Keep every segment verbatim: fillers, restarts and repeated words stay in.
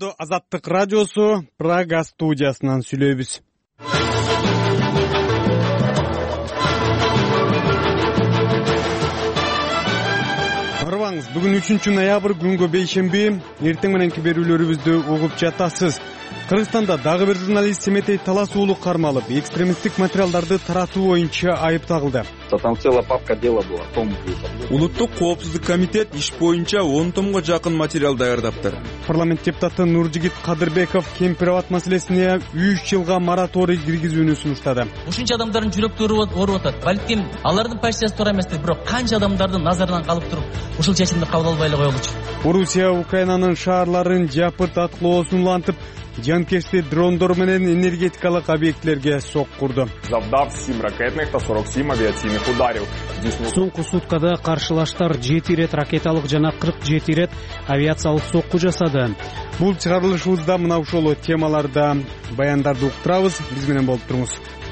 Колдоо Азаттык радиосу Прага студиясынан сүйлөйбүз. Арбаңыз, бүгүн үчүнчү ноябрь күнгө бейшемби, эртең мененки берүүлөрүбүздү угуп жатасыз. Кыргызстанда дагы бир журналист Семетей Таласуулу кармалып, экстремисттик материалдарды таратуу боюнча айыпталды. Там целая папка дела была. Улуттук коопсуздук комитет иш боюнча он томго жакын материал даярдаптыр. Парламент депутаты Нуржигит Кадырбеков Кемпир-Абад маселесине үч жылга мораторий киргизүүнү сунуштады. Ушунча адамдардын жүрөктөрү ооруп атат. Балким алардын позициясы туура эместир, бирок канча адамдардын назарынан калып туруп ушул чечимди кабыл албай эле коелучу. Орусия Украинанын шаарларын жапырт аткылоосун улантып, жанкешти дрондор менен энергетикалык объектилерге соккурду. Завдав семь ракетных та сорок семь авиационных ударов. Соңку суткада каршылаштар жети ирет ракеталык жана кырк жети ирет авиациялык сокку жасады. Бул чыгарылышыбызда мына ушул темаларда баяндарды уктурабыз. Биз менен болуп туруңуз.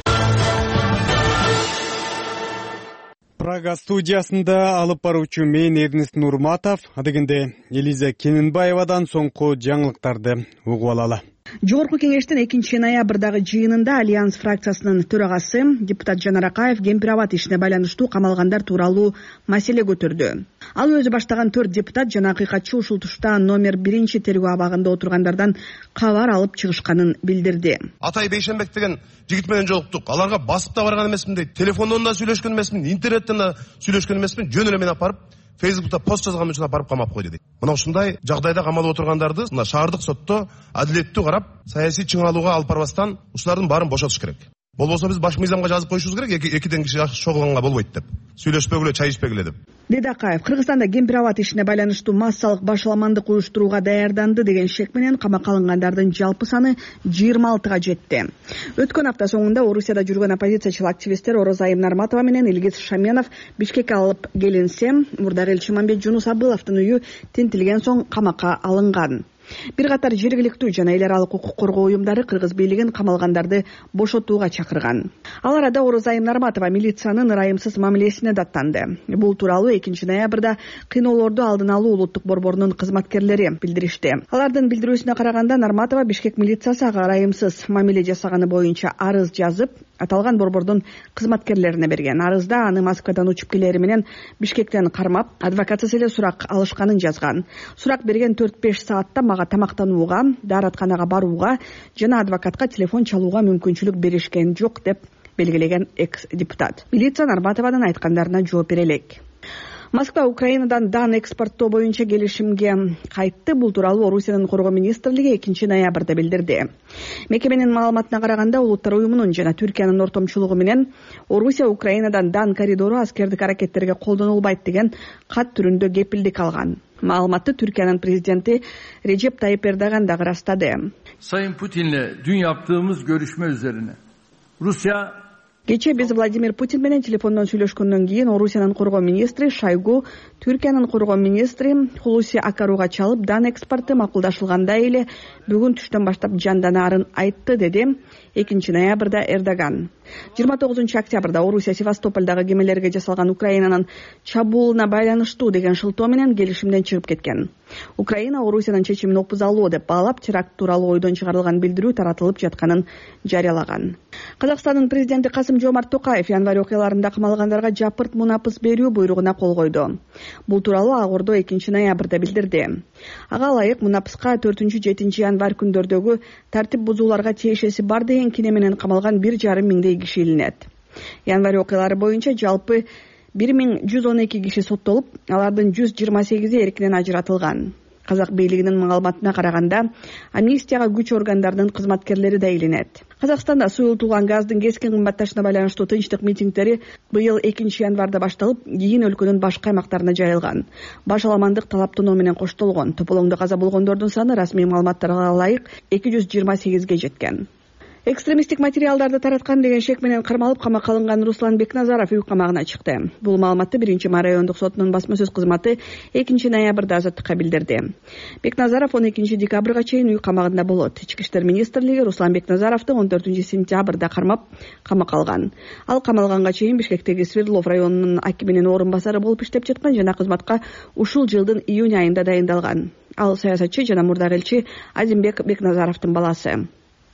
Прага студиясында алып баруучу мен Эрнест Нурматов, адегенде Элиза Кененбаевадан соңку жаңылыктарды угуп алалы. Жогорку кеңештин экинчи ноябрдагы жыйынында Альянс фракциясынын төрагасы депутат Жанар Акаев Кемпир-Абад ишине байланыштуу камалгандар тууралуу маселе көтөрдү. Ал өзү баштаган төрт депутат жана акыйкатчы ушул тушта номер биринчи тергөө абагында отургандардан кабар алып чыгышканын билдирди. Атай Бейшенбек деген жигит менен жолуктук. Аларга басып да барган эмесмин дейт. Телефондон да сүйлөшкөн эмесмин, интернеттен да сүйлөшкөн эмесмин. Жөн эле мен апарып Фейсбукта пост жазган үчүн апарып камап койду дейт. Мына ушундай жагдайда камалып отургандарды мына шаардык сотто адилеттүү карап, саясий чыңалууга алып барбастан ушулардын баарын бошотуш керек. Болбосо биз баш мыйзамга жазып коюшубуз керек, экиден киши чогулганга болбойт деп. Сүйлөшпөгүлө, чай ичпегиле деп. Деди Акаев, Кыргызстанда Кемпир-Абад ишине байланыштуу массалык башаламандык уюштурууга даярданды деген шек менен камакка алынгандардын жалпы саны жыйырма алтыга жетти. Өткөн апта соңунда Орусияда жүргөн оппозициячыл активисттер Орозайым Нарматова менен Илгиз Шаменов Бишкекке алып келинсе, мурдагы элчи Мамбет Жунус Абыловдун үйү тинтилген соң камакка алынган. Бир катар жергиликтүү жана эл аралык укук коргоо уюмдары кыргыз бийлигин камалгандарды бошотууга чакырган. Ал арада Орозайым Нарматова милициянын ырайымсыз мамилесине даттанды. Бул тууралуу экинчи ноябрда кыйноолорду алдын алуу улуттук борборунун кызматкерлери билдиришти. Алардын билдирүүсүнө караганда Нарматова Бишкек милициясы ага ырайымсыз мамиле жасаганы боюнча арыз жазып, аталган борбордун кызматкерлерине берген. Арызда аны Москвадан учуп келери менен Бишкектен кармап, адвокатсыз эле сурак алышканын жазган. Сурак берген төрт беш саатта мага тамактанууга, дааратканага барууга жана адвокатка телефон чалууга мүмкүнчүлүк беришкен жок деп белгилеген экс-депутат. Милиция Нарматованын айткандарына жооп бере элек. Москва Украинадан дан экспорттоо боюнча келишимге кайтты. Бул тууралуу Орусиянын коргоо министрлиги экинчи ноябрда билдирди. Мекеменин маалыматына караганда, Улуттар уюмунун жана Түркиянын ортомчулугу менен Орусия Украинадан дан коридору аскердик аракеттерге колдонулбайт деген кат түрүндө кепилдик алган. Маалыматты Türkiye'nin prezidenti Recep Tayyip Erdoğan da rastladı. Sayın Putin'le dün yaptığımız görüşme üzerine Rusya Geçe biz Vladimir Putin менен телефондон сүйлөшкөндөн кийин Орусиянын коргоо министри Шойгу Түркиянын коргоо министри Хулуси Акаруга чалып дан экспорты макулдашылгандай эле бүгүн түштөн баштап жанданарын айтты, деди экинчи ноябрда Эрдоган. жыйырма тогузунчу октябрда Орусия Севастопольдагы кемелерге жасалган Украинанын чабуулуна байланыштуу деген шылтоо менен келишимден чыгып кеткен. Украина Орусиянын чечимин опузалуу деп баалап, теракт тууралуу ойдон чыгарылган билдирүү таратылып жатканын жарыялаган. Казакстандын президенти Касым Жомарт Токаев январь окуяларында камалгандарга жапырт мунапыс берүү буйругуна кол койду. Бул тууралуу Ак Ордо экинчи ноябрда билдирди. Ага ылайык мунапыска төртүнчү жетинчи январь күндөрдөгү тартип бузууларга тиешеси бар деген кине менен камалган бир жарым миңдей киши илинет. Январь окуялары боюнча жалпы бир миң жүз он эки киши соттолуп, алардын жүз жыйырма сегизи эркинен ажыратылган. Казак бийлигинин маалыматына караганда, амнистияга күч органдарынын кызматкерлери да илинет. Казакстанда суюлтулган газдын кескин кымбатташына байланыштуу тынчтык митингдери быйыл экинчи январда башталып, кийин өлкөнүн башка аймактарына жайылган. Башаламандык талаптануу менен коштолгон. Тополоңдо каза болгондордун саны расмий маалыматтарга ылайык эки жүз жыйырма сегизге жеткен. экстремисттик материалдарды тараткан деген шек менен кармалып камакка алынган Руслан Бекназаров үй камагына чыкты. Бул маалыматты биринчи май райондук сотунун басма сөз кызматы экинчи ноябрда Азаттыкка билдирди. Бекназаров он экинчи декабрга чейин үй камагында болот. Ички иштер министрлиги Руслан Бекназаровду он төртүнчү сентябрда кармап камакка алган. Ал камалганга чейин Бишкектеги Свердлов районунун акиминин орун басары болуп иштеп жаткан жана кызматка ушул жылдын июнь айында дайындалган. Ал саясатчы жана мурдагы элчи Азимбек Бекназаровдун баласы.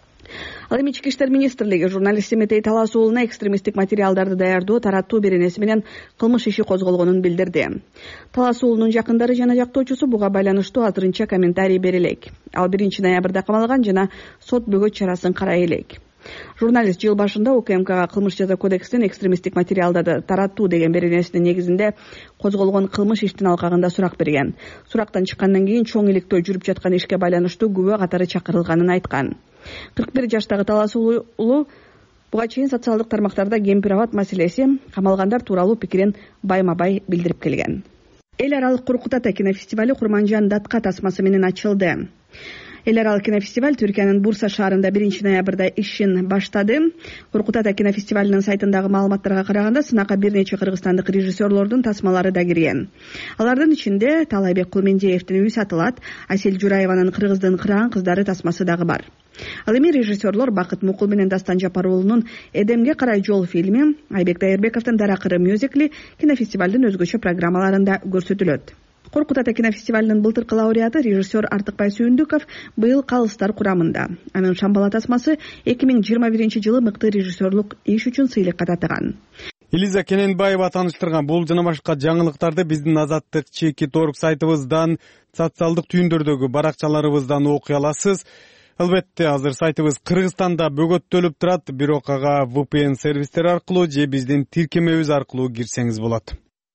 Ал эми ички иштер министрлиги журналист Семетей Талас уулуна экстремисттик материалдарды даярдоо, таратуу беренеси менен кылмыш иши козголгонун билдирди. Талас уулунун жакындары жана жактоочусу буга байланыштуу азырынча комментарий бере элек. Ал биринчи ноябрда камалган жана сот бөгөт чарасын карай элек. Журналист жыл башында УКМКга кылмыш жаза кодексинин экстремисттик материалдарды таратуу деген беренесинин негизинде козголгон кылмыш иштин алкагында сурак берген. Сурактан чыккандан кийин чоң иликтөө жүрүп жаткан ишке байланыштуу күбө катары чакырылганын айткан. кырк бир жаштагы Талас уулу буга чейин социалдык тармактарда кемпир-абад маселеси, камалгандар тууралуу пикирин байма бай билдирип келген. Эл аралык Коркут Ата кинофестивали Курманжан Датка тасмасы менен ачылды. Эл аралык кинофестиваль Түркиянын Бурса шаарында биринчи ноябрда ишин баштады. Коркут Ата кинофестивалынын сайтындагы маалыматтарга караганда сынакка бир нече кыргызстандык режиссерлордун тасмалары да кирген. Алардын ичинде Талайбек Кулмендиевдин Үй сатылат, Асель Жураеванын Кыргыздын кыраган кыздары тасмасы дагы бар. Ал эми режиссерлор Бакыт Мукул менен Дастан Жапарулунун Эдемге карай жол фильми, Айбек Дайырбековдун Даракыры мюзикли кинофестивалдын өзгөчө программаларында көрсөтүлөт. Коркут Ата кинофестивалынын былтыркы лауреаты режиссер Артыкбай Сүйүндүков быйыл калыстар курамында. Анын Шамбала тасмасы эки миң жыйырма биринчи жылы мыкты режиссерлук иш үчүн сыйлыкка татыган. Элиза Кененбаева тааныштырган бул жана башка жаңылыктарды биздин Азаттык чекит орг сайтыбыздан, социалдык түйүндөрдөгү баракчаларыбыздан окуй аласыз. Албетте, азыр сайтыбыз Кыргызстанда бөгөттөлүп турат, бирок ага ви пи эн сервистер аркылуу же биздин тиркемебиз аркылуу кирсеңиз болот.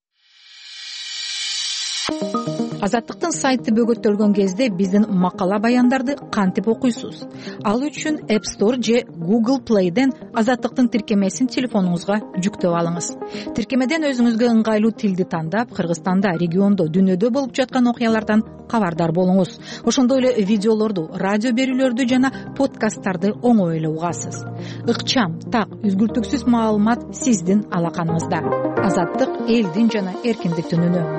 Азаттыктын сайты бөгөттөлгөн кезде биздин макала баяндарды кантип окуйсуз? Ал үчүн App Store же Google Play'ден Азаттыктын тиркемесин телефонуңузга жүктөп алыңыз. Тиркемеден өзүңүзгө ыңгайлуу тилди тандап, Кыргызстанда, региондо, дүйнөдө болуп жаткан окуялардан кабардар болуңуз. Ошондой эле видеолорду, радио берүүлөрдү жана подкасттарды оңой эле угасыз. Ыкчам, так, үзгүлтүксүз маалымат сиздин алаканыңызда. Азаттык элдин жана эркиндиктин үнү.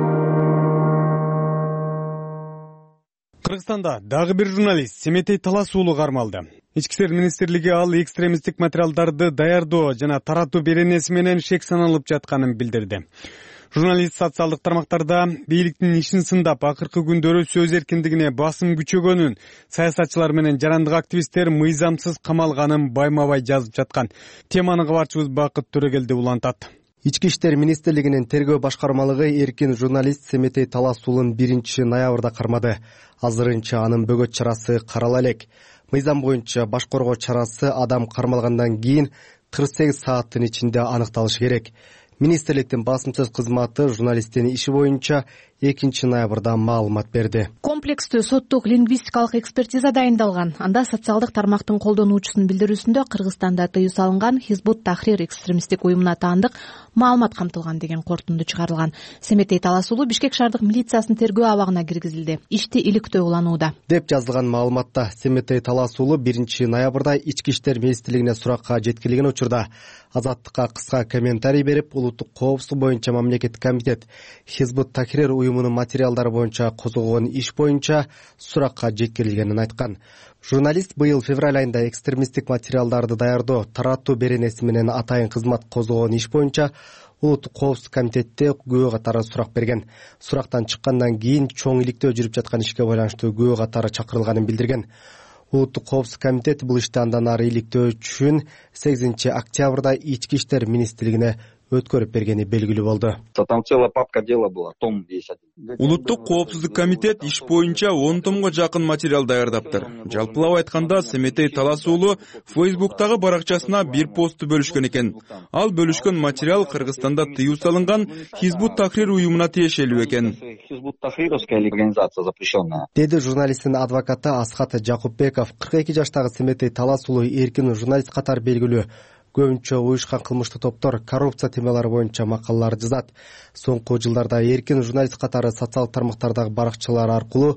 Кыргызстанда дагы бир журналист Семетей Талас уулу кармалды. Ички иштер министрлиги ал экстремисттик материалдарды даярдоо жана таратуу беренеси менен шек саналып жатканын билдирди. Журналист социалдык тармактарда бийликтин ишин сындап, акыркы күндөрү сөз эркиндигине басым күчөгөнүн, саясатчылар менен жарандык активисттер мыйзамсыз камалганын байма-бай жазып жаткан. Теманы кабарчыбыз Бакыт Төрөгелди улантат. Ички иштер министрлигинин тергөө башкармалыгы эркин журналист Семетей Талас уулун биринчи ноябрда кармады. Азырынча анын бөгөт чарасы карала элек. Мыйзам боюнча баш коргоо чарасы адам кармалгандан кийин кырк сегиз сааттын ичинде аныкталышы керек. Министрликтин басым сөз кызматы журналисттин иши боюнча экинчи ноябрда маалымат берди. Комплекстүү соттук лингвистикалык экспертиза дайындалган. Анда социалдык тармактын колдонуучусунун билдирүүсүндө Кыргызстанда тыюу салынган Хизбут Тахрир экстремисттик уюмуна таандык маалымат камтылган деген корутунду чыгарылган. Семетей Талас уулу Бишкек шаардык милициясынын тергөө абагына киргизилди. Ишти иликтөө уланууда деп жазылган маалыматта. Семетей Талас уулу биринчи ноябрда ички иштер министрлигине суракка жеткирилген учурда Азаттыкка кыска комментарий берип, улуттук коопсуздук боюнча мамлекеттик комитет Хизбут Тахрир уюмунун материалдары боюнча козголгон иш боюнча суракка жеткирилгенин айткан. Журналист быйыл февраль айында экстремисттик материалдарды даярдоо, таратуу беренеси менен атайын кызмат козголгон иш боюнча улуттук коопсуздук комитетте күбө катары сурак берген. Сурактан чыккандан кийин чоң иликтөө жүрүп жаткан ишке байланыштуу күбө катары чакырылганын билдирген. Улуттук коопсуздук комитет бул ишти андан ары иликтөө үчүн сегизинчи октябрда ички иштер министрлигине өткөрүп бергени белгилүү болду. Там целая папка дела была, том весь один. Улуттук коопсуздук комитет иш боюнча он томго жакын материал даярдаптыр. Жалпылап айтканда, Семетей Талас уулу Фейсбуктагы баракчасына бир посту бөлүшкөн экен. Ал бөлүшкөн материал Кыргызстанда тыюу салынган Хизбут Тахрир уюмуна тиешелүү экен. Хизбут Тахрировская организация запрещенная. Деди журналисттин адвокаты Асхат Жакупбеков. кырк эки жаштагы Семетей Талас уулу эркин журналист катары белгилүү. Көбүнчө уюшкан кылмыштуу топтор коррупция темалары боюнча макалалар жазат. Соңку жылдарда эркин журналист катары социалдык тармактардагы баракчалар аркылуу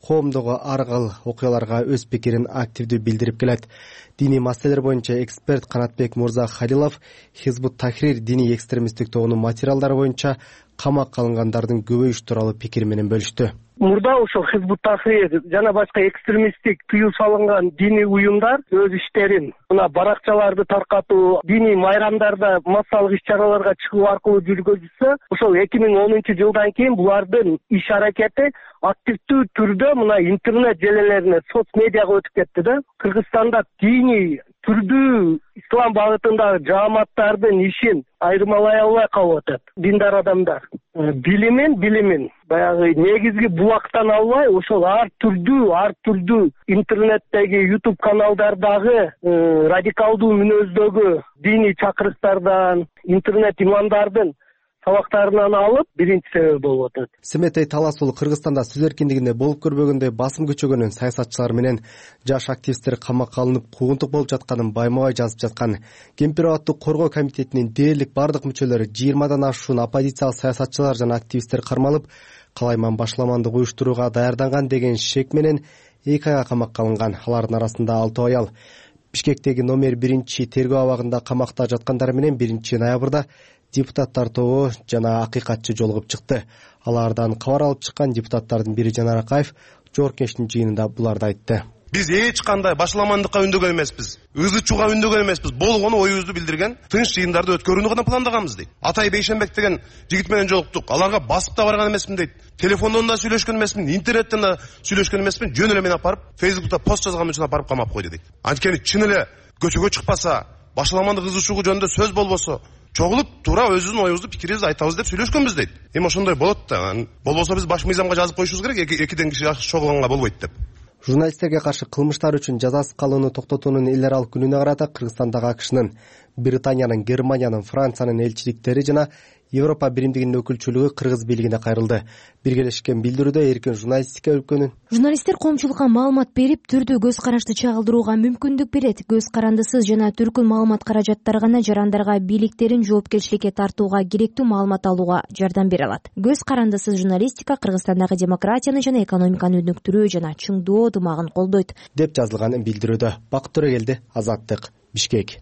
коомдогу ар кыл окуяларга өз пикирин активдүү билдирип келет. Диний маселелер боюнча эксперт Канатбек Мурза Халилов Хизбут Тахрир диний экстремисттик тобунун материалдары боюнча камакка алынгандардын көбөйүшү тууралуу пикир менен бөлүштү. Мурда ошол Хизбут Тахрир жана башка экстремисттик тыюу салынган диний уюмдар өз иштерин мына баракчаларды таркатуу, диний майрамдарда массалык иш-чараларга чыгуу аркылуу жүргүзүлсө, ошол эки миң онунчу жылдан кийин булардын иш аракети активдүү түрдө мына интернет желелерине, соц медиага өтүп кетти да. Кыргызстанда диний түрдүү ислам багытындагы жааматтардын ишин айырмалай албай калып атат. Диндар адамдар билимин билимин баягы негизги булактан албай, ошол ар түрдүү ар түрдүү интернеттеги YouTube каналдардагы радикалдуу мүнөздөгү диний чакырыктардан, интернет имамдардын сабактарынан алып биринчи себеп болуп атат. Семетей талаасуулу Кыргызстанда сөз эркиндигинде болуп көрбөгөндөй басым күчөгөнүн саясатчылар менен жаш активисттер камакка алынып куугунтук болуп жатканын байма-бай жазып жаткан. Кемпир абадты коргоо комитетинин дээрлик бардык мүчөлөрү жыйырмадан ашуун оппозициялык саясатчылар жана активисттер кармалып, калайман башламандык уюштурууга даярданган деген шек менен эки айга камакка алынган. Алардын арасында алты аял. Бишкектеги номер биринчи тергөө абагында камакта жаткандар менен биринчи ноябрда депутаттар тобу жана акыйкатчы жолугуп чыкты. Алардан кабар алып чыккан депутаттардын бири Жанар Акаев жоорукенчтин жыйынында буларды айтты. Биз эч кандай башламандыкка үндөгөн эмеспиз, ызы чууга үндөгөн эмеспиз. Болгону оюбузду билдирген, тынч жыйындарды өткөрүүнү гана пландаганбыз дейт. Атай Бейшенбек деген жигит менен жолуктук. Аларга басып да барган эмесмин дейт. Телефондон да сүйлөшкөн эмесмин, интернеттен да сүйлөшкөн эмесмин. Жөн эле мен апарып Фейсбукта пост жазган үчүн апарып камап койду дейт. Анткени чын эле көчөгө чыкпаса, башламандык ызы чуугу жөнүндө сөз болбосо, чогулуп туура өзүбүздүн оюбузду, пикирибизди айтабыз деп сүйлөшкөнбүз дейт. Эми ошондой болот да. Болбосо биз баш мыйзамга жазып коюшубуз керек, экиден киши чогулганга болбойт деп. Журналисттерге каршы кылмыштар үчүн жазасыз калууну токтотуунун эл аралык күнүнө карата Кыргызстандагы АКШнын, Британиянын, Германиянын, Франциянын элчиликтери жана Европа биримдигинин өкүлчүлүгү кыргыз бийлигине кайрылды. Биргелешкен билдирүүдө эркин журналистика өлкөнүн журналисттер коомчулукка маалымат берип, түрдүү көз карашты чагылдырууга мүмкүндүк берет. Көз карандысыз жана түркүн маалымат каражаттары гана жарандарга бийликтерин жоопкерчиликке тартууга керектүү маалымат алууга жардам бере алат. Көз карандысыз журналистика Кыргызстандагы демократияны жана экономиканы өнүктүрүү жана чыңдоо ынтымагын колдойт, деп жазылган билдирүүдө. Бакыт Төрөгелди, Азаттык, Бишкек.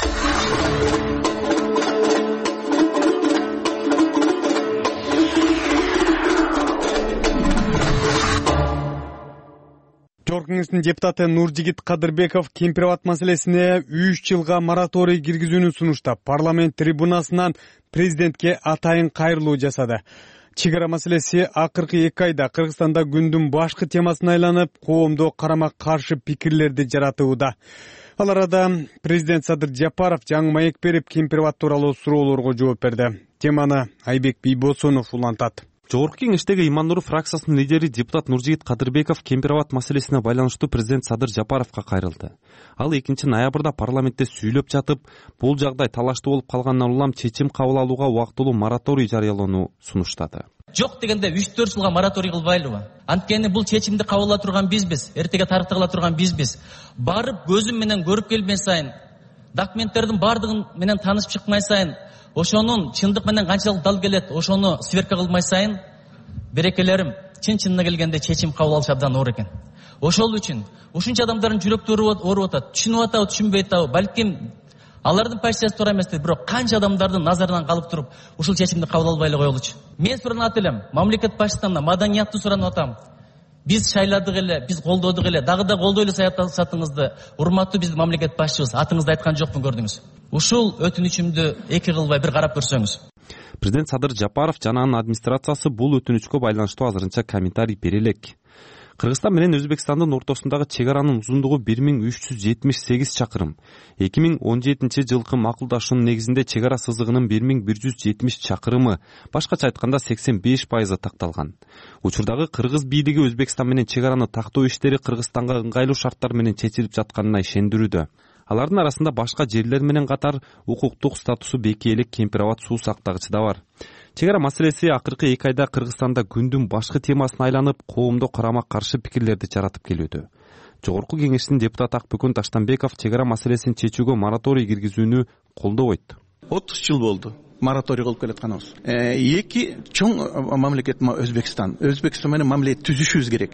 Жогорку кеңештин депутаты Нуржигит Кадырбеков кемпир абад маселесине үч жылга мораторий киргизүүнү сунуштап, парламент трибунасынан президентке атайын кайрылуу жасады. Чек ара маселеси акыркы эки айда Кыргызстанда күндүн башкы темасына айланып, коомдо карама каршы пикирлерди жаратууда. Ал арада президент Садыр Жапаров жаңы маек берип, кемпир абад тууралуу суроолорго жооп берди. Теманы Айбек Бийбосунов улантат. Жогорку кеңештеги Имандуу фракциясынын лидери депутат Нуржигит Кадырбеков кемпир абад маселесине байланыштуу президент Садыр Жапаровго кайрылды. Ал экинчи ноябрда парламентте сүйлөп жатып, бул жагдай талаштуу болуп калгандан улам чечим кабыл алууга убактылуу мораторий жарыялоону сунуштады. Жок дегенде үч төрт жылга мораторий кылбайлыбы? Анткени бул чечимди кабыл ала турган бизбиз, эртеге тарыктык ала турган бизбиз. Барып көзүм менен көрүп келбей сайын, документтердин бардыгын менен таанышып чыкмай сайын, ошонун чындык менен канчалык дал келет, ошону сверка кылмай сайын, берекелерим, чын-чынына келгенде чечим кабыл алыш абдан оор экен. Ошол үчүн ушунча адамдардын жүрөктөрү ооруп атат, түшүнүп атабы, түшүнбөй атабы, балким алардын позициясы туура эместир, бирок канча адамдардын назарынан калып туруп, ушул чечимди кабыл албай эле коелучу. Мен суранат элем, мамлекет башчысынан маданияттуу суранып атам. Биз шайладык эле, биз колдодук эле, дагы да колдой эле саятыңызды, урматтуу биздин мамлекет башчыбыз, атыңызды айткан жокмун, көрдүңүз. Ушул өтүнүчүмдү эки кылбай бир карап көрсөңүз. Президент Садыр Жапаров жана анын администрациясы бул өтүнүчкө байланыштуу азырынча комментарий бере элек. Кыргызстан менен Өзбекстандын ортосундагы чек аранын узундугу бир миң үч жүз жетимиш сегиз чакырым. эки миң он жетинчи жылкы макулдашуунун негизинде чек ара сызыгынын бир миң бир жүз жетимиш чакырымы, башкача айтканда сексен беш пайызы такталган. Учурдагы кыргыз бийлиги Өзбекстан менен чек араны тактоо иштери Кыргызстанга ыңгайлуу шарттар менен чечилип жатканына ишендирүүдө. Алардын арасында башка жерлер менен катар укуктук статусу бекей элек кемпир абад суу сактагычы да бар. Чек ара маселеси акыркы эки айда Кыргызстанда күндүн башкы темасына айланып, коомдо карама каршы пикирлерди жаратып келүүдө. Жогорку кеңештин депутаты Акбөкөн Таштанбеков чек ара маселесин чечүүгө мораторий киргизүүнү колдобойт. отуз жыл болду мораторий кылып келатканыбыз. Эки чоң мамлекет Өзбекстан. Өзбекстан менен мамиле түзүшүбүз керек.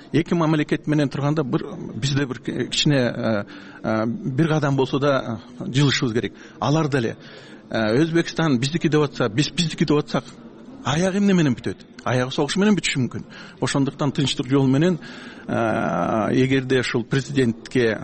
эки мамлекет менен турганда бир бизде бир кичине бир кадам болсо да жылышыбыз керек. Алар деле Өзбекстан биздики деп атса, биз биздики деп атсак, аягы эмне менен бүтөт? Аягы согуш менен бүтүшү мүмкүн. Ошондуктан тынчтык жол менен эгерде ушул президентке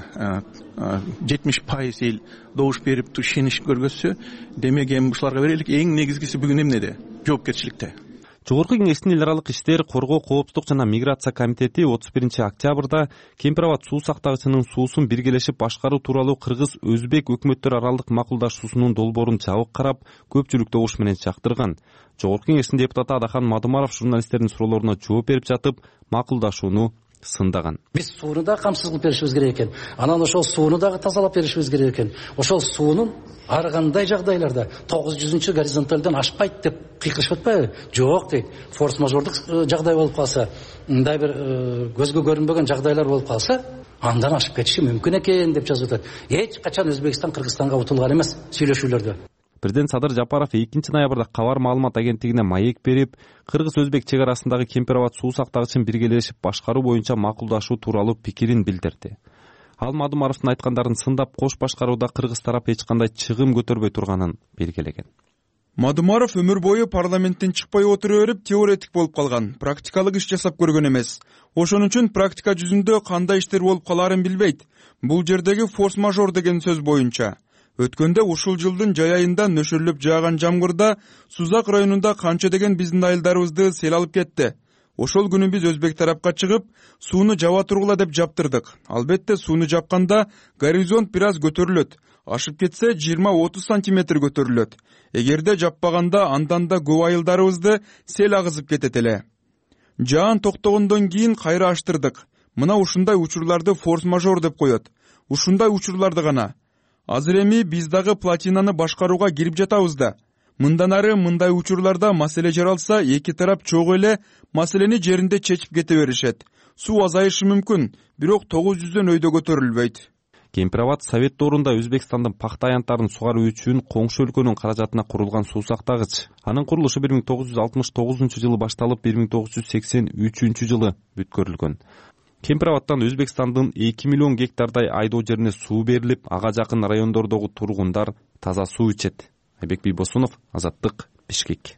жетимиш пайыз эл добуш берип ишенич көргөзсө, демек эми ушуларга берелик. Эң негизгиси бүгүн эмнеде? Жоопкерчиликте. Жогорку Кеңештин эл аралык иштер, коргоо, коопсуздук жана миграция комитети отуз биринчи октябрда Кемпир Абад суу сактагычынын суусун биргелешип башкаруу тууралуу кыргыз-өзбек өкмөттөр аралык макулдашуусунун долбоорун жабык карап, көпчүлүк добуш менен жактырган. Жогорку Кеңештин депутаты Адахан Мадумаров журналисттердин суроолоруна жооп берип жатып, макулдашууну сындаган. Биз сууну да камсыз кылып беришибиз керек экен. Анан ошол сууну дагы тазалап беришибиз керек экен. Ошол суунун ар кандай жагдайларда тогуз жүзүнчү горизонталдан ашпайт деп кыйкырышып атпайбы? Жок дейт. Форс-мажордук жагдай болуп калса, мындай бир көзгө көрүнбөгөн жагдайлар болуп калса, андан ашып кетиши мүмкүн экен деп жазып атат. Эч качан Өзбекстан Кыргызстанга утулган эмес сүйлөшүүлөрдө. Президент Садыр Жапаров экинчи ноябрда Кабар маалымат агенттигине маек берип, кыргыз-өзбек чек арасындагы Кемпир Абад суу сактагычын биргелешип башкаруу боюнча макулдашуу тууралуу пикирин билдирди. Ал Мадумаровдун айткандарын сындап, кош башкарууда кыргыз тарап эч кандай чыгым көтөрбөй турганын белгилеген. Мадумаров өмүр бою парламенттен чыкпай отура берип, теоретик болуп калган, практикалык иш жасап көргөн эмес. Ошон үчүн практика жүзүндө кандай иштер болуп калаарын билбейт. Бул жердеги форс-мажор деген сөз боюнча. Өткөндө ушул жылдын жай айында нөшөрлөп жааган жамгырда Сузак районунда канча деген биздин айылдарыбызды сел алып кетти. Ошол күнү биз өзбек тарапка чыгып, сууну жаба тургула деп жаптырдык. Албетте сууну жапканда горизонт бир аз көтөрүлөт. Ашып кетсе жыйырма отуз сантиметр көтөрүлөт. Эгерде жаппаганда андан да көп айылдарыбызды сел агызып кетет эле. Жаан токтогондон кийин кайра аштырдык. Мына ушундай учурларды форс-мажор деп коет. Ушундай учурларды гана. Азыр эми биз дагы плотинаны башкарууга кирип жатабыз да. Мындан ары мындай учурларда маселе жаралса, эки тарап чогуу эле маселени жеринде чечип кете беришет. Суу азайышы мүмкүн, бирок тогуз жүздөн өйдө көтөрүлбөйт. Кемпир Абад Совет доорунда Өзбекстандын пахта аянттарын сугаруу үчүн коңшу өлкөнүн каражатына курулган суу сактагыч. Анын курулушу бир миң тогуз жүз алтымыш тогузунчу жылы башталып, бир миң тогуз жүз сексен үчүнчү жылы бүткөрүлгөн. Кемпир Абадтан Өзбекстандын эки миллион гектардай айдоо жерине суу берилип, ага жакын райондордогу тургундар таза суу ичет. Айбек Бийбосунов, Азаттык, Бишкек.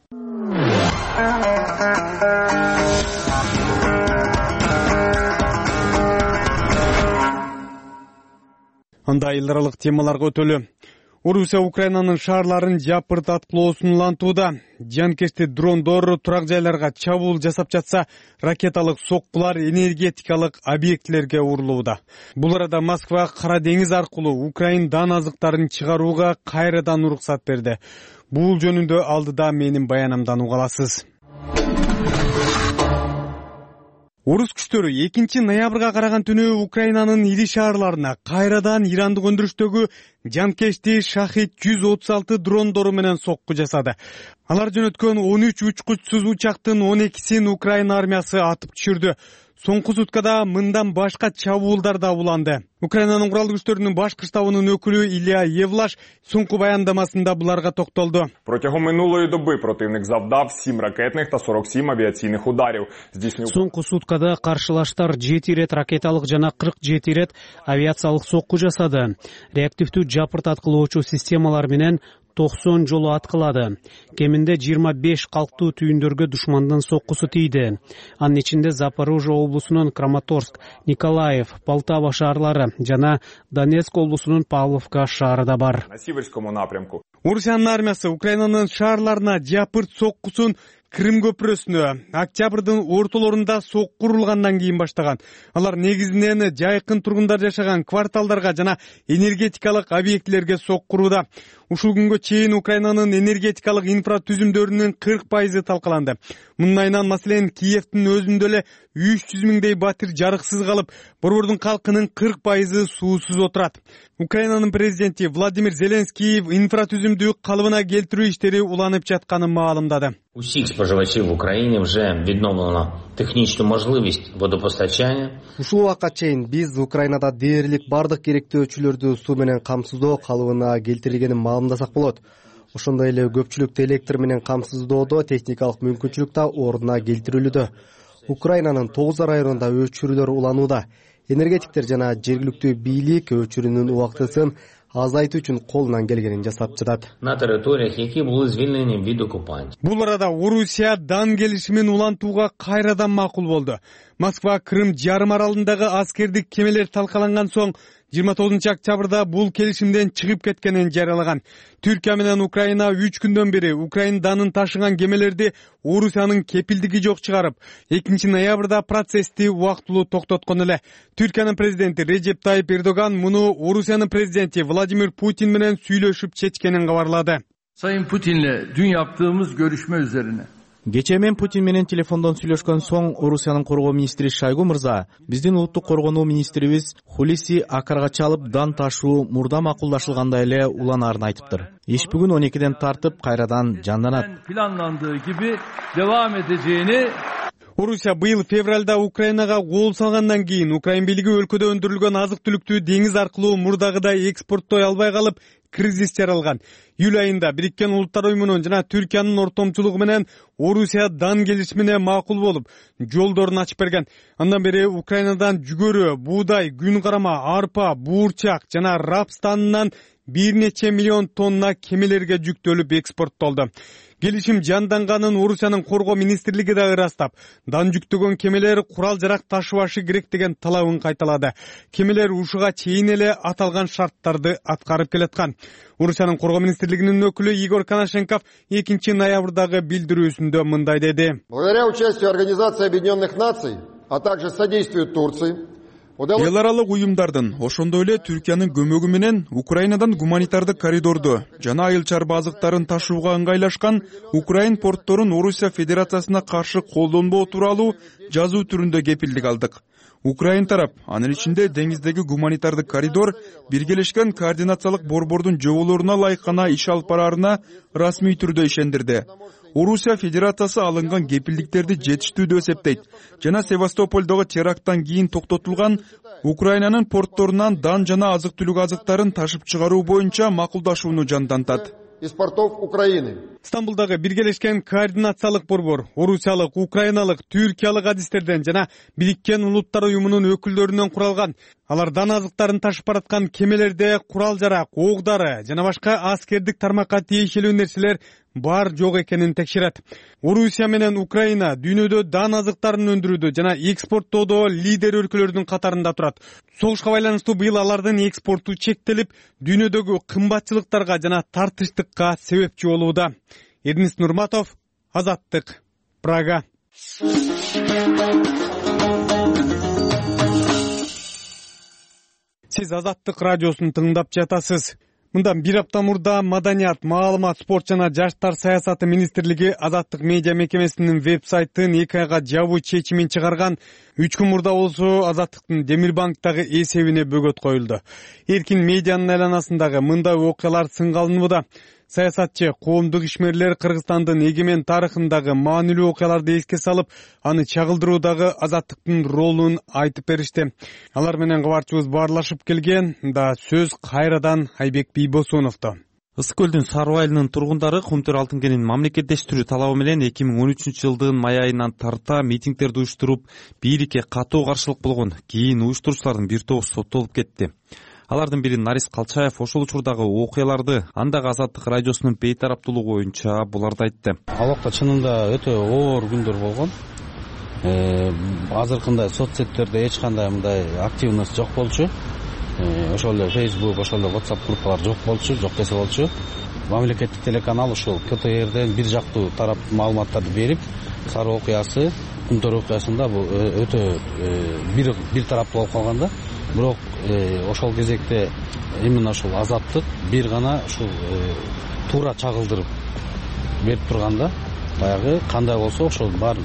Анда эл аралык темаларга өтөлү. Орусия Украинанын шаарларын жапырт аткылоосун улантууда. Жанкечти дрондор турак жайларга чабуул жасап жатса, ракеталык соккулар энергетикалык объектилерге урулууда. Бул арада Москва Кара деңиз аркылуу Украин дан азыктарын чыгарууга кайрадан уруксат берди. Бул жөнүндө алдыда менин баянымдан уга аласыз. Орус күчтөрү экинчи ноябрга караган түнү Украинанын ири шаарларына кайрадан ирандык өндүрүштөгү жанкечти Шахид жүз отуз алты дрондору менен сокку жасады. Алар жөнөткөн он үч учкучсуз учактын он экисин Украина армиясы атып түшүрдү. Соңку суткада мындан башка чабуулдар да уланды. Украинанын куралдуу күчтөрүнүн башкы штабынын өкүлү Илья Евлаш соңку баяндамасында буларга токтолду. Протягом минулої доби противник завдав сім ракетних та сорок сім авіаційних ударів. Соңку суткада каршылаштар жети ирет ракеталык жана кырк жети ирет авиациялык сокку жасады. Реактивдүү жапырт аткылоочу системалар менен токсон жолу аткылады. Кеминде жыйырма беш калктуу түйүндөргө душмандын соккусу тийди. Анын ичинде Запорожье облусунун Краматорск, Николаев, Полтава шаарлары жана Донецк облусунун Павловка шаары да бар. На северскому напрямку. Орусиянын армиясы Украинанын шаарларына жапырт соккусун Крым көпүрөсүнө октябрдын ортолорунда сокку урулгандан кийин баштаган. Алар негизинен жайкын тургундар жашаган кварталдарга жана энергетикалык объектилерге сокку урууда. Ушул күнгө чейин Украинанын энергетикалык инфратүзүмдөрүнүн кырк пайызы талкаланды. Мындайынан маселен Киевдин өзүндө эле үч жүз миңдей батир жарыксыз калып, борбордун калкынын кырк пайызы суусуз отурат. Украинанын президенти Владимир Зеленский инфратүзүмдү калыбына келтирүү иштери уланып жатканын маалымдады. Усіх споживачів в Україні вже відновлено технічну можливість водопостачання. Ушул убакка чейин биз Украинада дээрлик бардык керектөөчүлөрдү суу менен камсыздоо калыбына келтирилгенин маалымдасак болот. Ошондой эле көпчүлүктү электр менен камсыздоодо техникалык мүмкүнчүлүк да ордуна келтирилүүдө. Украинанын тогуз районунда өчүрүүлөр уланууда. Энергетиктер жана жергиликтүү бийлик өчүрүүнүн убактысын азайтуу үчүн колунан келгенин жасап жатат. На териториях, які були звільнені від окупантів. Бул арада Орусия дан келишимин улантууга кайрадан макул болду. Москва Крым жарым аралындагы аскердик кемелер талкаланган соң жыйырма тогузунчу октябрда бул келишимден чыгып кеткенин жарыялаган. Түркия менен Украина үч күндөн бери Украина данын ташыган кемелерди Орусиянын кепилдиги жок чыгарып, экинчи ноябрда процессти убактылуу токтоткон эле. Түркиянын президенти Режеп Тайип Эрдоган муну Орусиянын президенти Владимир Путин менен сүйлөшүп чечкенин кабарлады. Sayın Putin'le dün yaptığımız görüşme üzerine Кечээ мен Путин менен телефондон сүйлөшкөн соң Орусиянын коргоо министри Шойгу мырза биздин улуттук коргонуу министрибиз Хулиси Акарга чалып дан ташуу мурда макулдашылгандай эле уланаарын айтыптыр. Иш бүгүн он экиден тартып кайрадан жанданат. planlandığı gibi devam edeceğini Орусия быйыл февралда Украинага кол салгандан кийин Украин бийлиги өлкөдө өндүрүлгөн азык-түлүктү деңиз аркылуу мурдагыдай экспорттой албай калып, кризис жаралган. Июль айында Бириккен Улуттар Уюмунун жана Түркиянын ортомчулугу менен Орусия дан келишимине макул болуп, жолдорун ачып берген. Андан бери Украинадан жүгөрү, буудай, күн карама, арпа, буурчак жана рапс танынан бир нече миллион тонна кемелерге жүктөлүп экспорттолду. Келишим жанданганын Орусиянын коргоо министрлиги да ырастап, дан жүктөгөн кемелер курал жарак ташыбашы керек деген талабын кайталады. Кемелер ушуга чейин эле аталган шарттарды аткарып келаткан. Орусиянын коргоо министрлигинин өкүлү Игорь Коношенков экинчи ноябрдагы билдирүүсүндө мындай деди. Благодаря участию Организации Объединенных Наций, а также содействию Турции, Эл аралык уюмдардын, ошондой эле Түркиянын көмөгү менен Украинадан гуманитардык коридорду жана айыл чарба азыктарын ташууга ыңгайлашкан Украин портторун Орусия Федерациясына каршы колдонбоо тууралуу жазуу түрүндө кепилдик алдык. Украин тарап, анын ичинде деңиздеги гуманитардык коридор биргелешкен координациялык борбордун жоболоруна ылайык гана иш алып бараарына расмий түрдө ишендирди. Орусия Федерациясы алынган кепилдиктерди жетиштүү деп эсептейт жана Севастополдогу теракттан кийин токтотулган Украинанын портторунан дан жана азык-түлүк азыктарын ташып чыгаруу боюнча макулдашууну жандантат. Из портов Украины. Стамбулдагы биргелешкен координациялык борбор орусиялык, украиналык, түркиялык адистерден жана Бириккен Улуттар Уюмунун өкүлдөрүнөн куралган. Алар дан азыктарын ташып бараткан кемелерде курал жарак, ок-дары жана башка аскердик тармакка тиешелүү нерселер бар жок экенин текшерет. Орусия менен Украина дүйнөдө дан азыктарын өндүрүүдө жана экспорттоодо лидер өлкөлөрдүн катарында турат. Согушка байланыштуу быйыл алардын экспорту чектелип, дүйнөдөгү кымбатчылыктарга жана тартыштыкка себепчи болууда. Эрнис Нурматов, Азаттык, Прага. Сиз Азаттык радиосун тыңдап жатасыз. Мындан бир апта мурда Маданият, маалымат, спорт жана жаштар саясаты министрлиги Азаттык медиа мекемесинин веб-сайтын эки айга жабуу чечимин чыгарган. Үч күн мурда болсо Азаттыктын Демирбанктагы эсебине бөгөт коюлду. Эркин медианын айланасындагы мындай окуялар сынга алынууда. Саясатчы, коомдук ишмерлер Кыргызстандын эгемен тарыхындагы маанилүү окуяларды эске салып, аны чагылдыруудагы Азаттыктын ролун айтып беришти. Алар менен кабарчыбыз баарлашып келген, да сөз кайрадан Айбек Бийбосуновдо. Ысык көлдүн Саруу айылынын тургундары Кумтөр Алтын кенин мамлекеттештирүү талабы менен эки миң он үчүнчү жылдын май айынан тарта митингдерди уюштуруп, бийликке катуу каршылык болгон. Кийин уюштуруучулардын бир тобу соттолуп кетти. Алардын бири Нарис Калчаев ошол учурдагы окуяларды андагы Азаттык радиосунун бейтараптуулугу боюнча буларды айтты. Ал убакта чынында өтө оор күндөр болгон. Азыркындай соцсеттерде эч кандай мындай активность жок болчу. Ошол эле Facebook, ошол эле WhatsApp группалар жок болчу, жок десе болчу. Мамлекеттик телеканал ушул К Т Рден бир жактуу тарап маалыматтарды берип, Саруу окуясы, Кумтөр окуясында бул өтө бир бир тараптуу болуп калган да. Бирок ошол кезекте именно ошол Азаттык бир гана ушул туура чагылдырып берип турганда, баягы кандай болсо ошол бар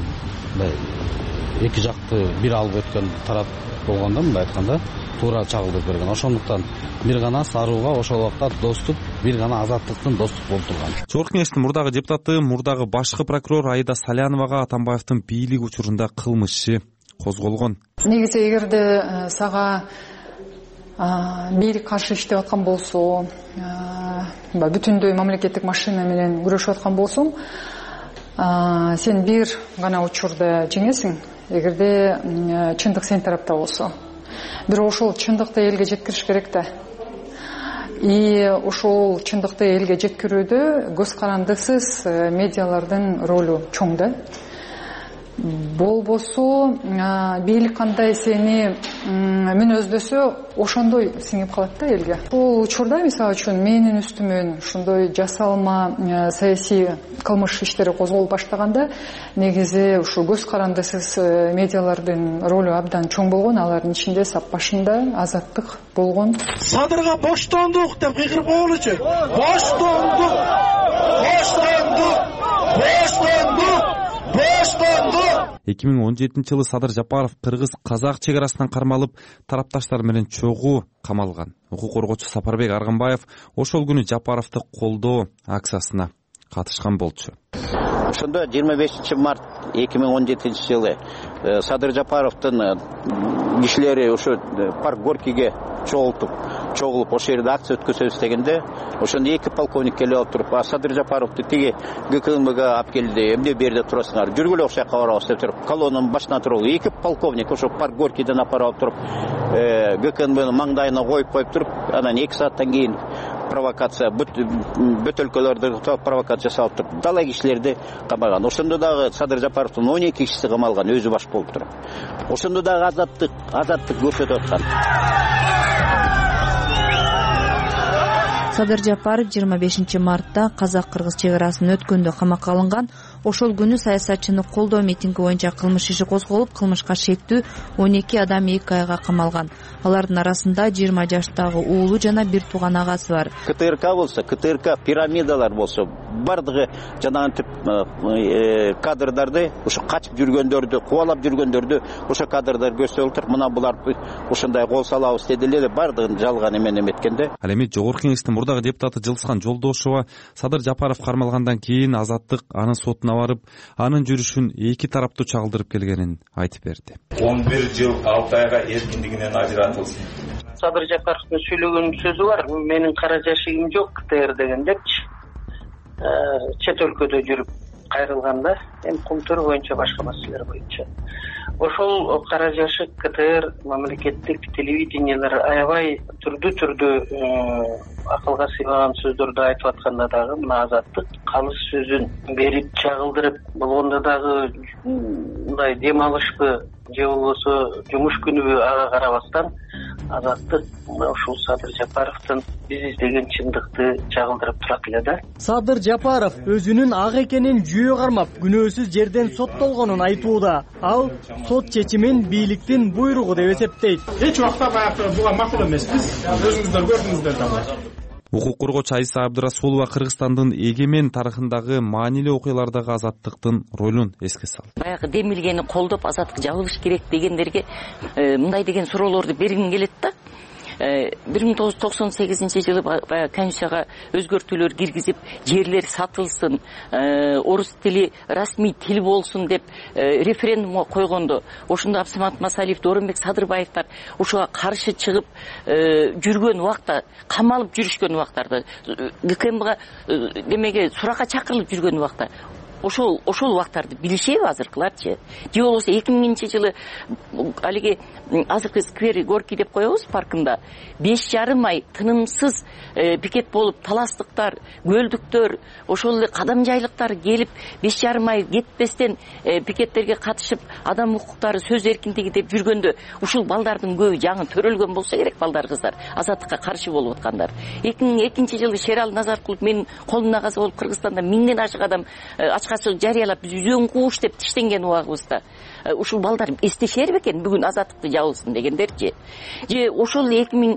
эки жакты бир алып өткөн тарап болгондо, мындай айтканда, туура чагылдырып берген. Ошондуктан бир гана Сарууга ошол убакта доступ, бир гана Азаттыктын доступ болуп турган. Чогорку кеңештин мурдагы депутаты, мурдагы башкы прокурор Аида Саляновага Атамбаевдин бийлик учурунда кылмыш иши козголгон. Негизи эгерде сага бийлик каршы иштеп аткан болсо, бүтүндөй мамлекеттик машина менен күрөшүп аткан болсоң, сен бир гана учурда жеңесиң. эгерде чындык сен тарапта болсо. Бирок ошол чындыкты элге жеткириш керек да. И ошол чындыкты элге жеткирүүдө көз карандысыз медиалардын ролу чоң да. Болбосо бийлик кандай сени мүнөздөсө ошондой сиңип калат да элге. Бул учурда мисалы үчүн менин үстүмөн ушундай жасалма саясий кылмыш иштери козголуп баштаганда негизи ушу көз карандысыз медиалардын ролу абдан чоң болгон. Алардын ичинде сап башында Азаттык болгон. Садырга боштондук деп кыйкырып койгулучу. Боштондук! Боштондук! Боштондук! эки миң он жетинчи жылы Садыр Жапаров кыргыз-казак чек арасынан кармалып, тарапташтар менен чогуу камалган. Укук коргоочу Сапарбек Аргынбаев ошол күнү Жапаровду колдоо акциясына катышкан болчу. Ошондо жыйырма бешинчи март эки миң он жетинчи жылы Садыр Жапаровдун кишилери ошо парк Горкийге чогултуп, чогулуп ошол жерде акция өткөзөбүз дегенде, ошондо эки полковник келип алып туруп, а Садыр Жапаровду тиги ГКМГга алып келди, эмне берде турасыңар, жүргүлө ошол жака барабыз деп туруп, колоннанын башына туруп, эки полковник ошо парк Горкийден алып барып туруп, ГКМГнын маңдайына коюп коюп туруп, анан эки сааттан кийин провокация, бүт өлкөлөрдө провокация жасалып туруп, дала кишилерди камаган. Ошондо дагы Садыр Жапаровдун он эки кишиси камалган, өзү баш болуп туруп. Ошондо дагы азаттык, азаттык көрсөтүп аткан. Садыр Жапаров жыйырма бешинчи мартта казак-кыргыз чек арасын өткөндө камакка алынган. Ошол күнү саясатчыны колдоо митинги боюнча кылмыш иши козголуп, кылмышка шектүү он эки адам эки айга камалган. Алардын арасында жыйырма жаштагы уулу жана бир тууган агасы бар. КТРК болсо, КТРК пирамидалар болсо, бардыгы жанагынтип кадрдарды, ошо качып жүргөндөрдү, кубалап жүргөндөрдү, ошо кадрдар көрсөтүп туруп, мына булар ошондой кол салабыз дедилер, бардыгын жалган эмен эметкенде. Ал эми Жогорку Кеңештин мурдагы депутаты Жылысхан Жолдошова Садыр Жапаров кармалгандан кийин Азаттык анын сотуна барып, анын жүрүшүн эки тараптуу чагылдырып келгенин айтып берди. он бир жыл алты айга эркиндигинен ажыратылсын. Садыр Жапаровдун сүйлөгөн сөзү бар. Менин кара жашыгым жок КТР деген депчи. Чет өлкөдө жүрүп кайрылганда, эми кумтөр боюнча башка маселелер боюнча. Ошол кара жашык КТР мамлекеттик телевидениелер аябай түрдүү-түрдүү акылга сыйбаган сөздөрдү айтып атканда дагы мына Азаттык калыс сөзүн берип чагылдырып, болгондо дагы мындай дем алышпы же болбосо жумуш күнүбү ага карабастан Азаттык ушул Садыр Жапаровдун биз издеген чындыкты чагылдырып турат эле да. Садыр Жапаров өзүнүн ак экенин жүйө кармап, күнөөсүз жерден соттолгонун айтууда. Ал сот чечимин бийликтин буйругу деп эсептейт. Эч убакта баягы буга макул эмеспиз. Өзүңүздөр көрдүңүздөр да. Укук коргоочу Айса Абдырасулова Кыргызстандын эгемен тарыхындагы маанилүү окуялардагы Азаттыктын ролун эске салды. Баягы демилгени колдоп азаттык жабылыш керек дегендерге мындай деген суроолорду бергим келет да. бир миң тогуз жүз токсон сегизинчи жылы баягы Конституцияга өзгөртүүлөр киргизип, жерлер сатылсын, орус тили расмий тил болсун деп референдум койгондо, ошондо Абсамат Масалиев, Дооронбек Садырбаевтар ошого каршы чыгып жүргөн убакта, камалып жүрүшкөн убактарда, ГКМга демеге суракка чакырылып жүргөн убакта ошол ошол убактарды билишеби азыркыларчы? Же болбосо эки миңинчи жылы алиги азыркы сквер Горкий деп коебуз паркында беш жарым ай тынымсыз пикет болуп, таластыктар, көлдүктөр, ошол эле кадам жайлыктар келип, беш жарым ай кетпестен пикеттерге катышып, адам укуктары, сөз эркиндиги деп жүргөндө, ушул балдардын көбү жаңы төрөлгөн болсо керек, балдар, кыздар, азаттыкка каршы болуп аткандар. эки миң экинчи жылы Шерали Назаркулов менин колумдун агасы болуп Кыргызстанда миңден ашык адам ачкачы жарыялап биз үзөн кууш деп тиштенген убагыбызда ушул балдар эстешер бекен бүгүн азаттыкты жабылсын дегендерчи? Же ошол эки миң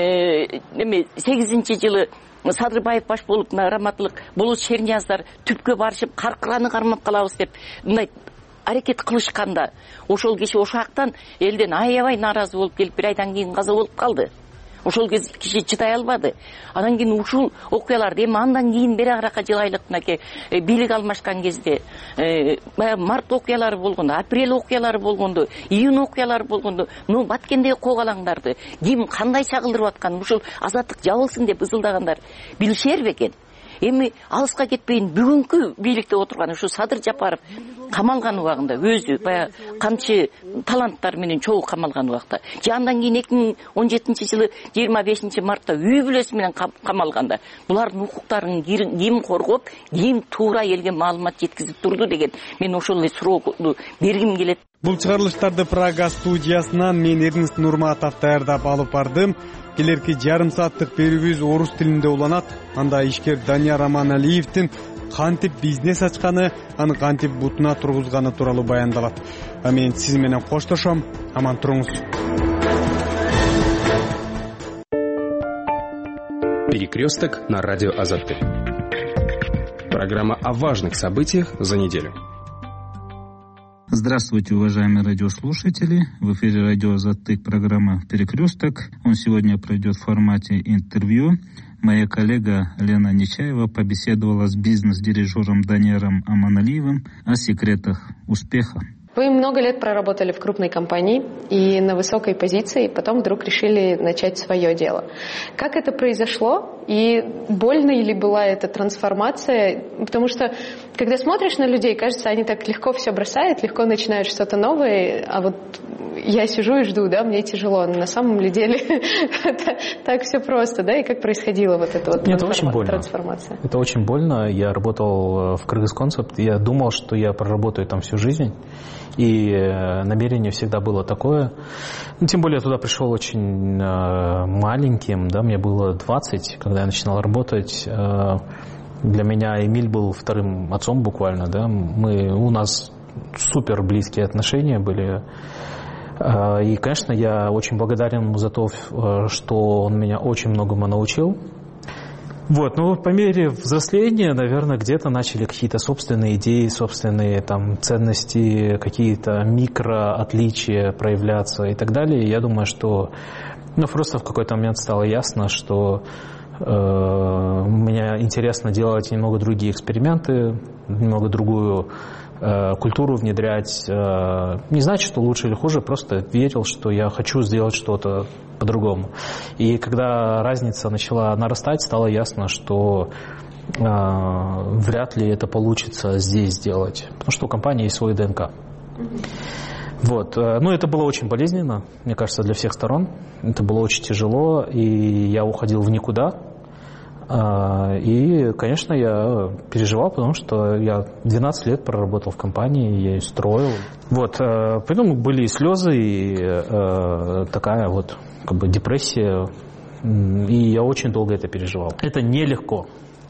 сегизинчи жылы Садырбаев баш болуп раматтылык Болот Шернияздар түпкө барышып каркыраны кармап калабыз деп мындай аракет кылышканда, ошол киши ошактан элден аябай нааразы болуп келип бир айдан кийин каза болуп калды. Ошол киши чыдай албады. Анан кийин ушул окуяларды эми андан кийин бери аракка жылайлык мынакей бийлик алмашкан кезде март окуялары болгондо, апрель окуялары болгондо, июнь окуялары болгондо, ну баткендеги когалаңдарды ким кандай чагылдырып атканын ушул азаттык жабылсын деп ызылдагандар билишер бекен. эми алыска кетпейин, бүгүнкү бийликте отурган ушу Садыр Жапаров камалган убагында өзү баягы камчы таланттар менен чогуу камалган убакта, же андан кийин эки миң он жетинчи жылы жыйырма бешинчи мартта үй бүлөсү менен камалганда булардын укуктарын ким коргоп, ким туура элге маалымат жеткизип турду деген мен ошол эле суроону бергим келет. Бул чыгарылыштарды Прага студиясынан мен Эрнест Нурматов даярдап алып бардым. Келерки жарым сааттык берүүбүз орус тилинде уланат. Анда ишкер Данияр Аманалиевдин кантип бизнес ачканы, аны кантип бутуна тургузганы тууралуу баяндалат. А мен сиз менен коштошом. Аман туруңуз. Перекресток на радио Азаттык. Программа о важных событиях за неделю. Здравствуйте, уважаемые радиослушатели. В эфире радио Азаттык, программа «Перекресток». Он сегодня пройдет в формате интервью. Моя коллега Лена Нечаева побеседовала с бизнес-дирижером Данияром Аманалиевым о секретах успеха. Вы много лет проработали в крупной компании и на высокой позиции, потом вдруг решили начать свое дело. Как это произошло и больно ли была эта трансформация? Потому что, когда смотришь на людей, кажется, они так легко все бросают, легко начинают что-то новое, а вот я сижу и жду, да, мне тяжело. Но на самом ли деле так все просто, да? И как происходила вот эта вот трансформация? Это очень больно. Я работал в Кыргызконцепт, я думал, что я проработаю там всю жизнь. И намерение всегда было такое. Ну, тем более я туда пришел очень э, маленьким, да, мне было двадцать, когда я начинал работать. Э, для меня Эмиль был вторым отцом буквально, да. Мы, у нас супер близкие отношения были. Э, и, конечно, я очень благодарен ему за то, что он меня очень многому научил. Вот, ну, по мере взросления, наверное, где-то начали какие-то собственные идеи, собственные там ценности, какие-то микроотличия проявляться и так далее. И я думаю, что, ну, просто в какой-то момент стало ясно, что э, мне интересно делать немного другие эксперименты, немного другую э, культуру внедрять. Э, не значит, что лучше или хуже, просто верил, что я хочу сделать что-то по-другому. И когда разница начала нарастать, стало ясно, что э, вряд ли это получится здесь сделать, потому что у компании есть свой ДНК. Вот. Ну, это было очень болезненно, мне кажется, для всех сторон. Это было очень тяжело, и я уходил в никуда. И, конечно, я переживал, потому что я двенадцать лет проработал в компании, я ее строил. Вот. Поэтому были и слезы, и такая вот как бы депрессия. И я очень долго это переживал. Это нелегко,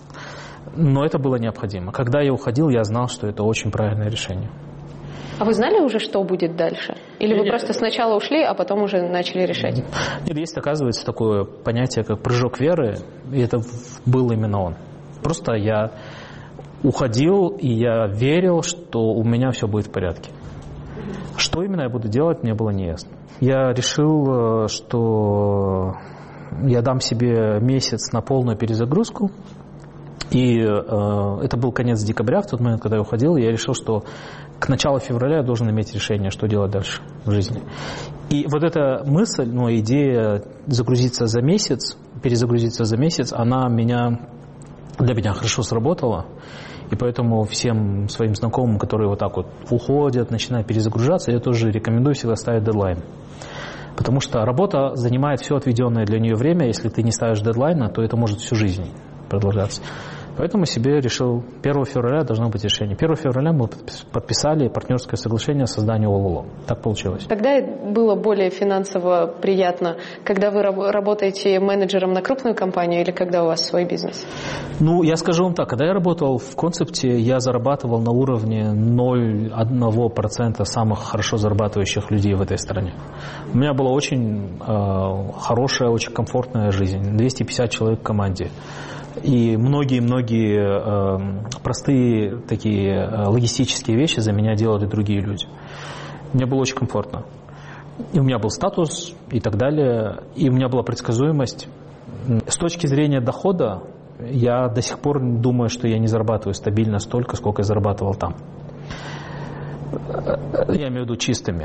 но это было необходимо. Когда я уходил, я знал, что это очень правильное решение. А вы знали уже, что будет дальше? Или вы просто сначала ушли, а потом уже начали решать? Нет, есть, оказывается, такое понятие, как прыжок веры, и это был именно он. Просто я уходил, и я верил, что у меня все будет в порядке. Что именно я буду делать, мне было неясно. Я решил, что я дам себе месяц на полную перезагрузку. И э, это был конец декабря, в тот момент, когда я уходил, я решил, что к началу февраля я должен иметь решение, что делать дальше в жизни. И вот эта мысль, ну, идея загрузиться за месяц, перезагрузиться за месяц, она меня, для меня хорошо сработала. И поэтому всем своим знакомым, которые вот так вот уходят, начинают перезагружаться, я тоже рекомендую всегда ставить дедлайн. Потому что работа занимает все отведенное для нее время. Если ты не ставишь дедлайна, то это может всю жизнь продолжаться. Поэтому себе решил, первого февраля должно быть решение. первого февраля мы подписали партнерское соглашение о создании ОЛО. Так получилось. Тогда было более финансово приятно, когда вы работаете менеджером на крупную компанию или когда у вас свой бизнес? Ну, я скажу вам так, когда я работал в концепте, я зарабатывал на уровне ноль целых одна десятая процента самых хорошо зарабатывающих людей в этой стране. У меня была очень э, хорошая, очень комфортная жизнь. двести пятьдесят человек в команде. И многие-многие э, простые такие э, логистические вещи за меня делали другие люди. Мне было очень комфортно. И у меня был статус и так далее. И у меня была предсказуемость. С точки зрения дохода, я до сих пор думаю, что я не зарабатываю стабильно столько, сколько я зарабатывал там. Я имею в виду чистыми.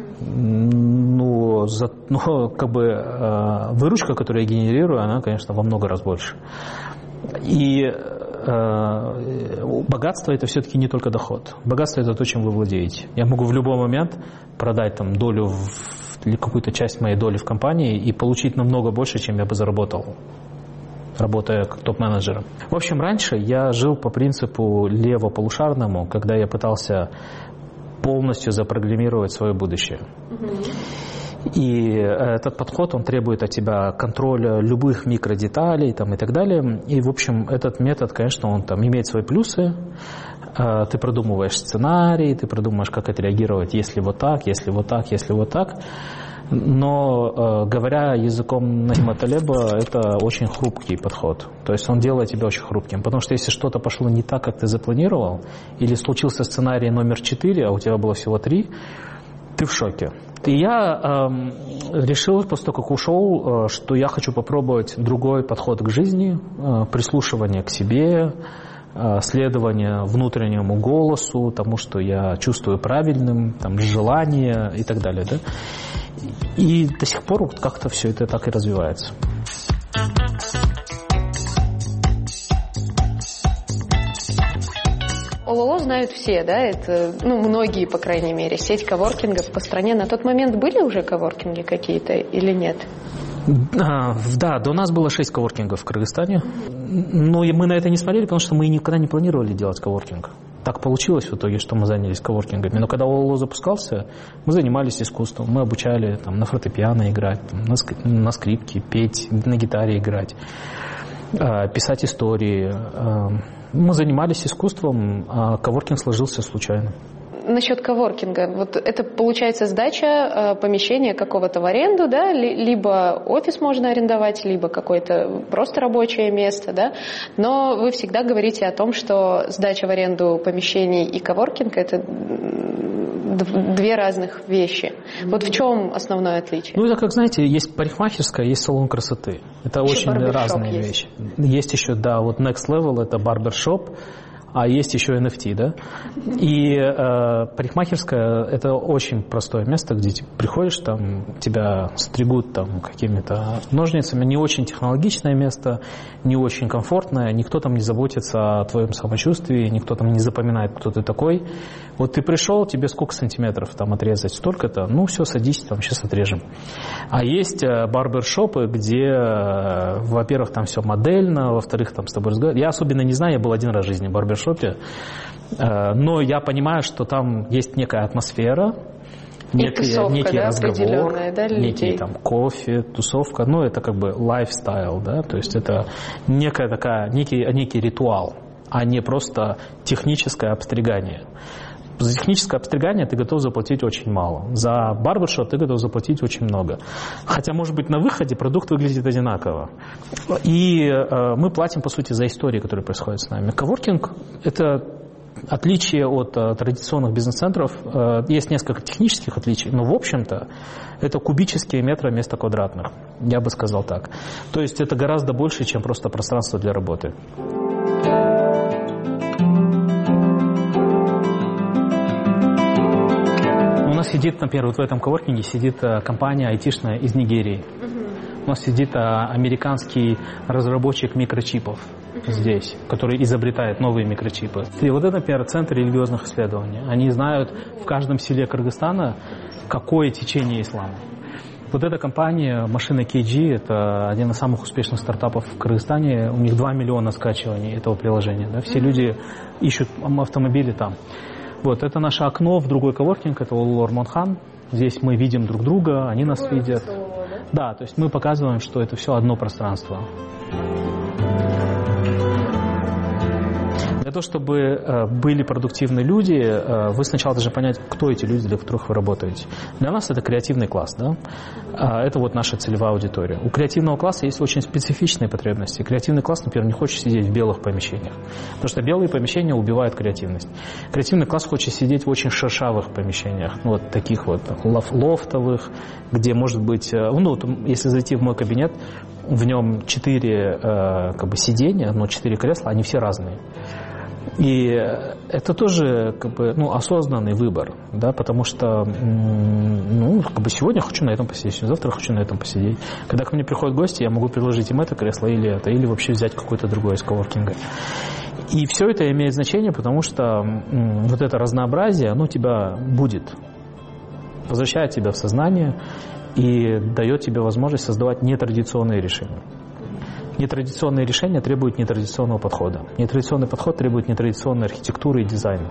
Но, за, но как бы э, выручка, которую я генерирую, она, конечно, во много раз больше. И богатство – это все-таки не только доход. Богатство – это то, чем вы владеете. Я могу в любой момент продать там долю, в, или какую-то часть моей доли в компании и получить намного больше, чем я бы заработал, работая как топ-менеджером. В общем, раньше я жил по принципу левополушарному, когда я пытался полностью запрограммировать свое будущее. И этот подход, он требует от тебя контроля любых микродеталей там, и так далее. И, в общем, этот метод, конечно, он там имеет свои плюсы. Ты продумываешь сценарий, ты продумываешь, как отреагировать, если вот так, если вот так, если вот так. Но, говоря языком Насима Талеба, это очень хрупкий подход. То есть он делает тебя очень хрупким. Потому что если что-то пошло не так, как ты запланировал, или случился сценарий номер четыре, а у тебя было всего три, ты в шоке. И я э, решил, после того, как ушел, э, что я хочу попробовать другой подход к жизни, э, прислушивание к себе, э, следование внутреннему голосу, тому, что я чувствую правильным, там, желание и так далее. Да? И до сих пор вот как-то все это так и развивается. ОЛО знают все, да, это, ну, многие, по крайней мере, сеть коворкингов по стране. На тот момент были уже коворкинги какие-то или нет? А, да, до нас было шесть коворкингов в Кыргызстане, но мы на это не смотрели, потому что мы никогда не планировали делать коворкинг. Так получилось в итоге, что мы занялись коворкингами. Но когда ОЛО запускался, мы занимались искусством, мы обучали там, на фортепиано играть, там, на, ск... на скрипке петь, на гитаре играть, писать истории. Мы занимались искусством, а коворкинг сложился случайно. Насчет коворкинга, вот это получается сдача э, помещения какого-то в аренду, да, либо офис можно арендовать, либо какое-то просто рабочее место, да, но вы всегда говорите о том, что сдача в аренду помещений и коворкинг – это две разных вещи. Вот в чем основное отличие? Ну, это как, знаете, есть парикмахерская, есть салон красоты. Это еще очень разные есть. вещи. Есть еще, да, вот next level – это барбершоп, а есть еще эн эф ти, да. И э, парикмахерская – это очень простое место, где ты приходишь, там тебя стригут там какими-то ножницами. Не очень технологичное место, не очень комфортное. Никто там не заботится о твоем самочувствии, никто там не запоминает, кто ты такой. Вот ты пришел, тебе сколько сантиметров там отрезать? Столько-то? Ну, все, садись, там сейчас отрежем. А есть барбершопы, где, во-первых, там все модельно, во-вторых, там с тобой разговаривают. Я особенно не знаю, я был один раз в жизни в барбершопе, но я понимаю, что там есть некая атмосфера, некий, тусовка, некий да, разговор, да, некий там кофе, тусовка, ну это как бы лайфстайл, да, то есть это некая такая, некий, некий ритуал, а не просто техническое обстригание. За техническое обстригание ты готов заплатить очень мало. За барбершоп ты готов заплатить очень много. Хотя, может быть, на выходе продукт выглядит одинаково. И э, мы платим, по сути, за истории, которые происходят с нами. Коворкинг – это отличие от э, традиционных бизнес-центров. Э, есть несколько технических отличий, но, в общем-то, это кубические метры вместо квадратных. Я бы сказал так. То есть это гораздо больше, чем просто пространство для работы. У нас сидит, например, вот в этом коворкинге сидит компания айтишная из Нигерии. Uh-huh. У нас сидит американский разработчик микрочипов uh-huh. здесь, который изобретает новые микрочипы. И вот это, например, центр религиозных исследований. Они знают в каждом селе Кыргызстана, какое течение ислама. Вот эта компания, машина кей джи, это один из самых успешных стартапов в Кыргызстане. У них два миллиона скачиваний этого приложения. Да? Все uh-huh. люди ищут автомобили там. Вот, это наше окно в другой коворкинг, это ОЛО Ормонхан. Здесь мы видим друг друга, они нас видят. Да, то есть мы показываем, что это все одно пространство. Для того, чтобы э, были продуктивные люди, э, вы сначала должны понять, кто эти люди, для которых вы работаете. Для нас это креативный класс, да? А это вот наша целевая аудитория. У креативного класса есть очень специфичные потребности. Креативный класс, например, не хочет сидеть в белых помещениях, потому что белые помещения убивают креативность. Креативный класс хочет сидеть в очень шершавых помещениях, ну, вот таких вот лофтовых, где может быть, ну, вот, если зайти в мой кабинет, в нем четыре э, как бы сиденья, но четыре кресла, они все разные. И это тоже как бы, ну, осознанный выбор, да, потому что ну, как бы сегодня хочу на этом посидеть, завтра хочу на этом посидеть. Когда ко мне приходят гости, я могу предложить им это кресло или это, или вообще взять какое-то другое из коворкинга. И все это имеет значение, потому что вот это разнообразие, оно тебя будет, возвращает тебя в сознание и дает тебе возможность создавать нетрадиционные решения. Нетрадиционные решения требуют нетрадиционного подхода. Нетрадиционный подход требует нетрадиционной архитектуры и дизайна.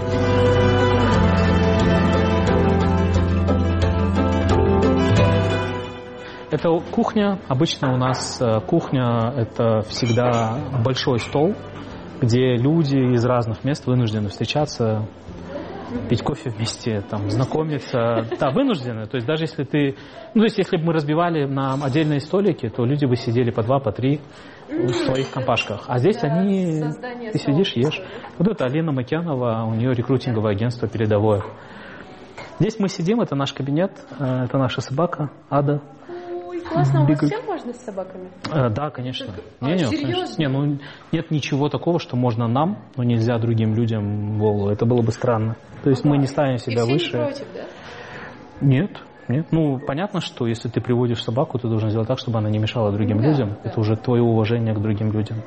Это кухня. Обычно у нас кухня – это всегда большой стол, где люди из разных мест вынуждены встречаться, пить кофе вместе, там, знакомиться. Да, вынуждены. То есть даже если ты... Ну, то есть если бы мы разбивали на отдельные столики, то люди бы сидели по два, по три в своих компашках. А здесь они... Ты сидишь, ешь. Вот это Алина Макянова, у нее рекрутинговое агентство передовое. Здесь мы сидим, это наш кабинет, это наша собака Ада. Классно, у вас всем можно с собаками? А, да, конечно. А, не, не, серьезно? Не, ну, нет ничего такого, что можно нам, но нельзя другим людям в голову. Это было бы странно. То есть мы не ставим себя И все выше. не против, да? Нет, нет. Ну, понятно, что если ты приводишь собаку, ты должен сделать так, чтобы она не мешала другим да, людям. Да. Это уже твое уважение к другим людям.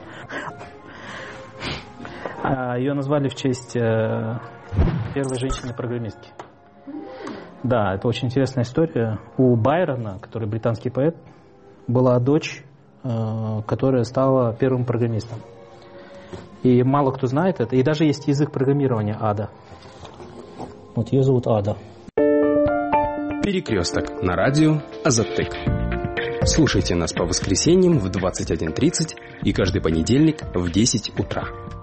Ее назвали в честь первой женщины-программистки. Да, это очень интересная история. У Байрона, который британский поэт, была дочь, которая стала первым программистом. И мало кто знает это. И даже есть язык программирования Ада. Вот ее зовут Ада. Перекресток на радио Азаттык. Слушайте нас по воскресеньям в двадцать один тридцать и каждый понедельник в десять утра.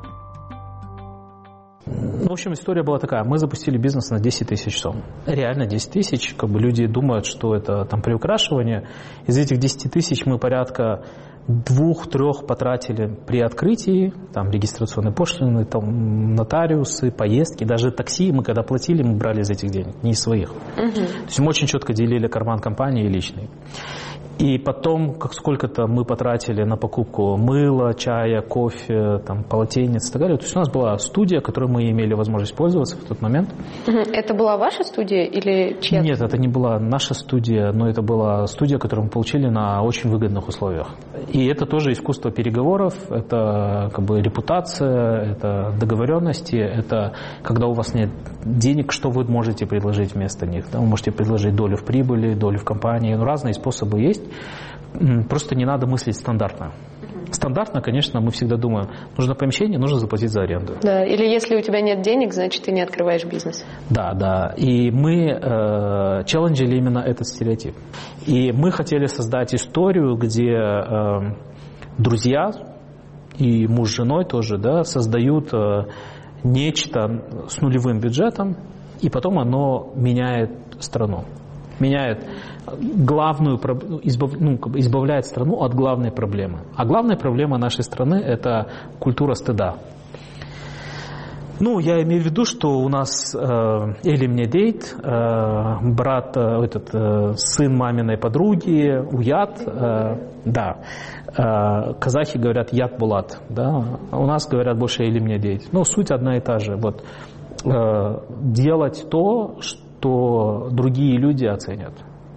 В общем, история была такая. Мы запустили бизнес на десять тысяч сом. Реально десять тысяч. Как бы люди думают, что это там приукрашивание. Из этих десяти тысяч мы порядка двух-трех потратили при открытии. Там регистрационные пошлины, там нотариусы, поездки. Даже такси мы когда платили, мы брали из этих денег, не из своих. Угу. То есть мы очень четко делили карман компании и личный. И потом, как сколько-то мы потратили на покупку мыла, чая, кофе, там, полотенец и так далее. То есть у нас была студия, которой мы имели возможность пользоваться в тот момент. Это была ваша студия или чья-то? Нет, это не была наша студия, но это была студия, которую мы получили на очень выгодных условиях. И это тоже искусство переговоров, это как бы репутация, это договоренности, это когда у вас нет денег, что вы можете предложить вместо них. Да? Вы можете предложить долю в прибыли, долю в компании. Ну, разные способы есть. Просто не надо мыслить стандартно. Стандартно, конечно, мы всегда думаем, нужно помещение, нужно заплатить за аренду. Да, или если у тебя нет денег, значит, ты не открываешь бизнес. Да, да. И мы э, челленджили именно этот стереотип. И мы хотели создать историю, где э, друзья и муж с женой тоже, да, создают э, нечто с нулевым бюджетом, и потом оно меняет страну. Меняет главную, избав, ну, избавляет страну от главной проблемы. А главная проблема нашей страны – это культура стыда. Ну, я имею в виду, что у нас э, Элим Недейт, э, брат, э, этот, э, сын маминой подруги, Уят, э, да. Э, казахи говорят Ят Булат, да. У нас говорят больше Элим Недейт. Но суть одна и та же. Вот, э, делать то, что что другие люди оценят.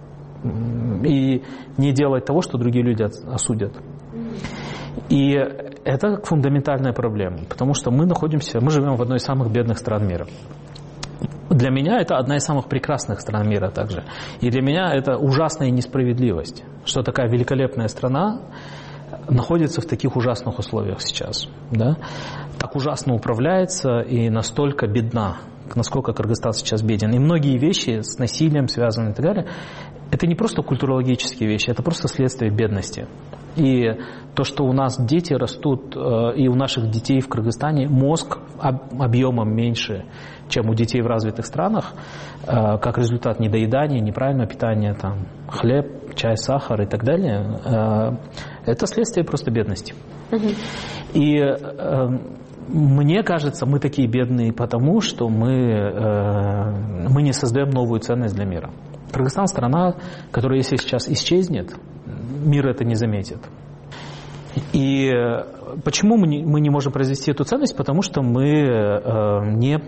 И не делать того, что другие люди осудят. И это фундаментальная проблема, потому что мы находимся, мы живем в одной из самых бедных стран мира. Для меня это одна из самых прекрасных стран мира также. И для меня это ужасная несправедливость, что такая великолепная страна находится в таких ужасных условиях сейчас. Да? Так ужасно управляется и настолько бедна, насколько Кыргызстан сейчас беден. И многие вещи с насилием связаны и так далее, это не просто культурологические вещи, это просто следствие бедности. И то, что у нас дети растут, и у наших детей в Кыргызстане мозг объемом меньше, чем у детей в развитых странах, как результат недоедания, неправильного питания, там, хлеб, чай, сахар и так далее, это следствие просто бедности. И мне кажется, мы такие бедные потому, что мы, мы не создаем новую ценность для мира. Кыргызстан – страна, которая, если сейчас исчезнет, мир это не заметит. И почему мы не, мы не можем произвести эту ценность? Потому что мы, не,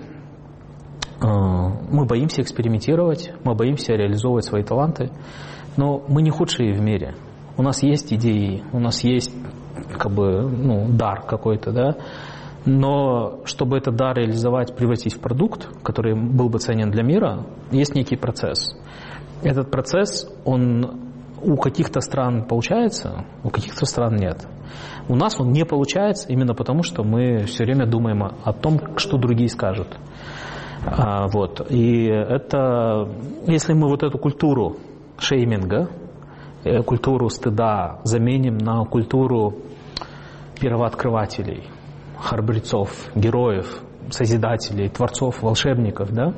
мы боимся экспериментировать, мы боимся реализовывать свои таланты. Но мы не худшие в мире. У нас есть идеи, у нас есть как бы, ну, дар какой-то, да? Но чтобы это, да, реализовать, превратить в продукт, который был бы ценен для мира, есть некий процесс. Этот процесс, он у каких-то стран получается, у каких-то стран нет. У нас он не получается именно потому, что мы все время думаем о том, что другие скажут. А, вот. И это, если мы вот эту культуру шейминга, культуру стыда заменим на культуру первооткрывателей, храбрецов, героев, созидателей, творцов, волшебников, да,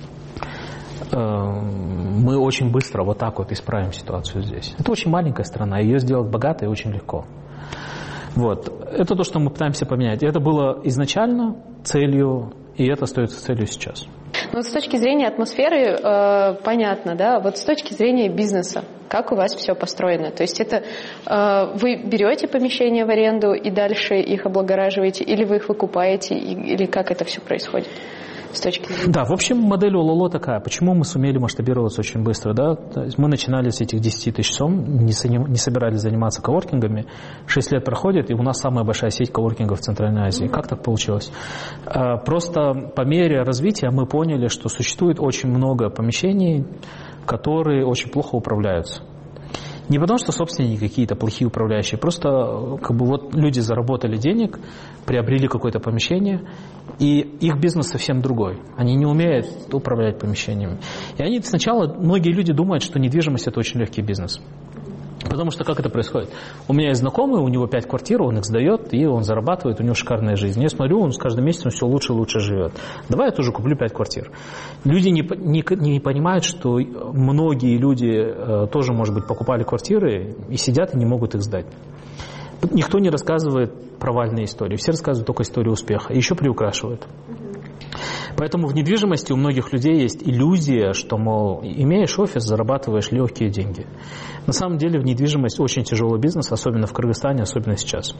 мы очень быстро вот так вот исправим ситуацию здесь. Это очень маленькая страна, ее сделать богатой очень легко. Вот. Это то, что мы пытаемся поменять. Это было изначально целью, и это остается целью сейчас. Ну, вот с точки зрения атмосферы э, понятно, да, вот с точки зрения бизнеса, как у вас все построено? То есть это э, вы берете помещения в аренду и дальше их облагораживаете, или вы их выкупаете, и, или как это все происходит? С точки зрения... Да, в общем, модель ОЛОЛО такая. Почему мы сумели масштабироваться очень быстро? Да? То есть мы начинали с этих десяти тысяч сом, не, заним... не собирались заниматься коворкингами. Шесть лет проходит, и у нас самая большая сеть коворкингов в Центральной Азии. Mm-hmm. Как так получилось? Просто по мере развития мы поняли, что существует очень много помещений, которые очень плохо управляются. Не потому, что собственники какие-то плохие управляющие, просто как бы вот люди заработали денег, приобрели какое-то помещение, и их бизнес совсем другой. Они не умеют управлять помещениями. И они сначала, многие люди думают, что недвижимость – это очень легкий бизнес. Потому что как это происходит? У меня есть знакомый, у него пять квартир, он их сдает, и он зарабатывает, у него шикарная жизнь. Я смотрю, он с каждым месяцем все лучше и лучше живет. Давай я тоже куплю пять квартир. Люди не, не, не понимают, что многие люди э, тоже, может быть, покупали квартиры и сидят и не могут их сдать. Никто не рассказывает провальные истории, все рассказывают только историю успеха, и еще приукрашивают. Поэтому в недвижимости у многих людей есть иллюзия, что, мол, имеешь офис, зарабатываешь легкие деньги. На самом деле в недвижимость очень тяжелый бизнес, особенно в Кыргызстане, особенно сейчас.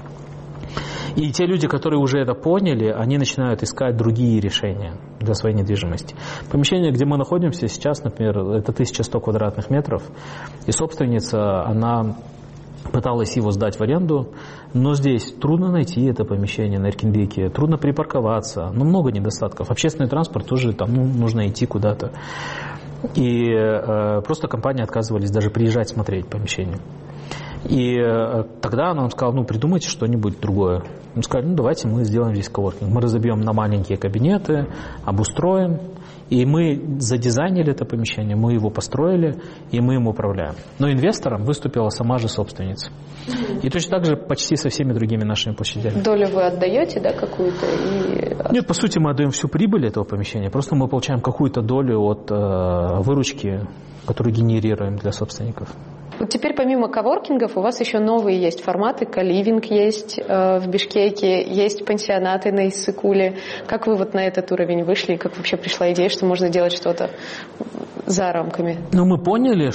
И те люди, которые уже это поняли, они начинают искать другие решения для своей недвижимости. Помещение, где мы находимся сейчас, например, это тысяча сто квадратных метров, и собственница, она пыталась его сдать в аренду, но здесь трудно найти это помещение на Эркинбеке, трудно припарковаться, ну, много недостатков. Общественный транспорт тоже, там, ну, нужно идти куда-то. И э, просто компании отказывались даже приезжать смотреть помещение. И э, тогда она нам сказала, ну, придумайте что-нибудь другое. Мы сказали, ну, давайте мы сделаем здесь коворкинг. Мы разобьем на маленькие кабинеты, обустроим. И мы задизайнили это помещение, мы его построили, и мы им управляем. Но инвестором выступила сама же собственница. И точно так же почти со всеми другими нашими площадями. Долю вы отдаете, да, какую-то? И... Нет, по сути, мы отдаем всю прибыль этого помещения. Просто мы получаем какую-то долю от э, выручки, которую генерируем для собственников. Вот теперь помимо коворкингов у вас еще новые есть форматы. Коливинг есть э, в Бишкеке, есть пансионаты на Иссык-Куле. Как вы вот на этот уровень вышли? Как вообще пришла идея, что можно делать что-то за рамками? Ну, мы поняли,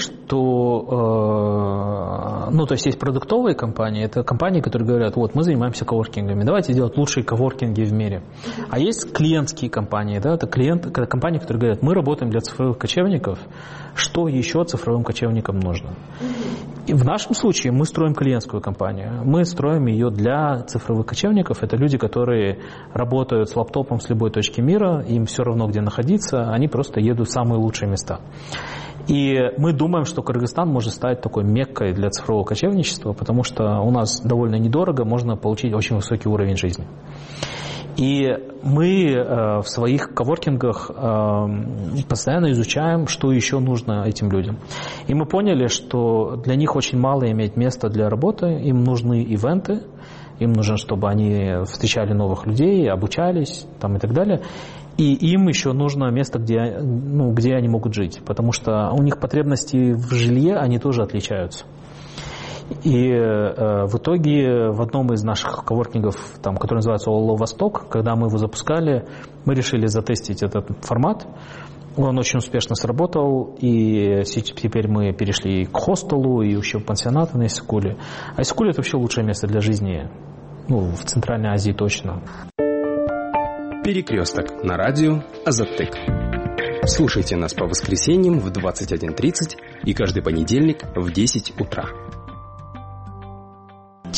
что... Э, ну, то есть есть продуктовые компании. Это компании, которые говорят, вот, мы занимаемся коворкингами. Давайте делать лучшие коворкинги в мире. А есть клиентские компании. Да? Это клиент, компании, которые говорят, мы работаем для цифровых кочевников. Что еще цифровым кочевникам нужно? И в нашем случае мы строим клиентскую компанию. Мы строим ее для цифровых кочевников. Это люди, которые работают с лаптопом с любой точки мира, им все равно, где находиться, они просто едут в самые лучшие места. И мы думаем, что Кыргызстан может стать такой меккой для цифрового кочевничества, потому что у нас довольно недорого можно получить очень высокий уровень жизни. И мы э, в своих коворкингах э, постоянно изучаем, что еще нужно этим людям. И мы поняли, что для них очень мало иметь места для работы, им нужны ивенты, им нужно, чтобы они встречали новых людей, обучались там, и так далее. И им еще нужно место, где, ну, где они могут жить, потому что у них потребности в жилье, они тоже отличаются. И э, в итоге в одном из наших коворкингов, там, который называется ОЛО «Восток», когда мы его запускали, мы решили затестить этот формат. Он очень успешно сработал, и теперь мы перешли к хостелу, и еще в пансионаты на Иссык-Куле. А Иссык-Куле – это вообще лучшее место для жизни, ну, в Центральной Азии точно. Перекресток на радио Азаттык. Слушайте нас по воскресеньям в двадцать один тридцать и каждый понедельник в десять утра.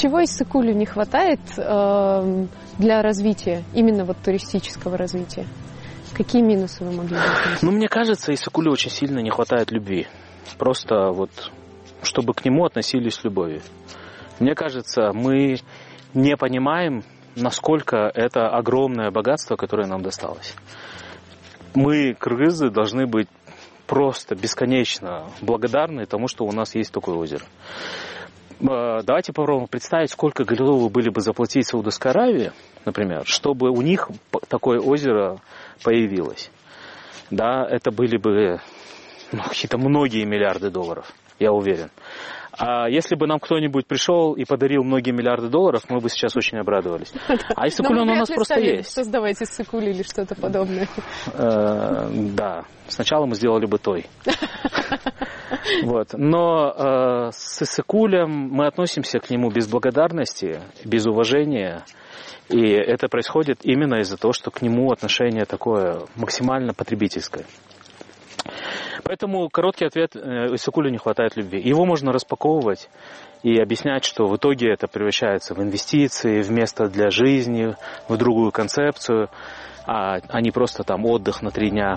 чего Иссык-Кулю не хватает э, для развития, именно вот туристического развития? Какие минусы вы могли бы отметить? Ну, мне кажется, Иссык-Кулю очень сильно не хватает любви. Просто вот, чтобы к нему относились с любовью. Мне кажется, мы не понимаем, насколько это огромное богатство, которое нам досталось. Мы, кыргызы, должны быть просто бесконечно благодарны тому, что у нас есть такое озеро. Давайте попробуем представить, сколько готовы были бы заплатить Саудовской Аравии, например, чтобы у них такое озеро появилось. Да, это были бы ну, какие-то многие миллиарды долларов, я уверен. А если бы нам кто-нибудь пришел и подарил многие миллиарды долларов, мы бы сейчас очень обрадовались. А Иссык-Кулю у нас просто есть. Создавать Иссык-Кулю или что-то подобное. Да, сначала мы сделали бы той. Вот. Но с Иссык-Кулем мы относимся к нему без благодарности, без уважения. И это происходит именно из-за того, что к нему отношение такое максимально потребительское. Поэтому короткий ответ: Иссык-Кулю не хватает любви. Его можно распаковывать и объяснять, что в итоге это превращается в инвестиции, в место для жизни, в другую концепцию, а, а не просто там отдых на три дня.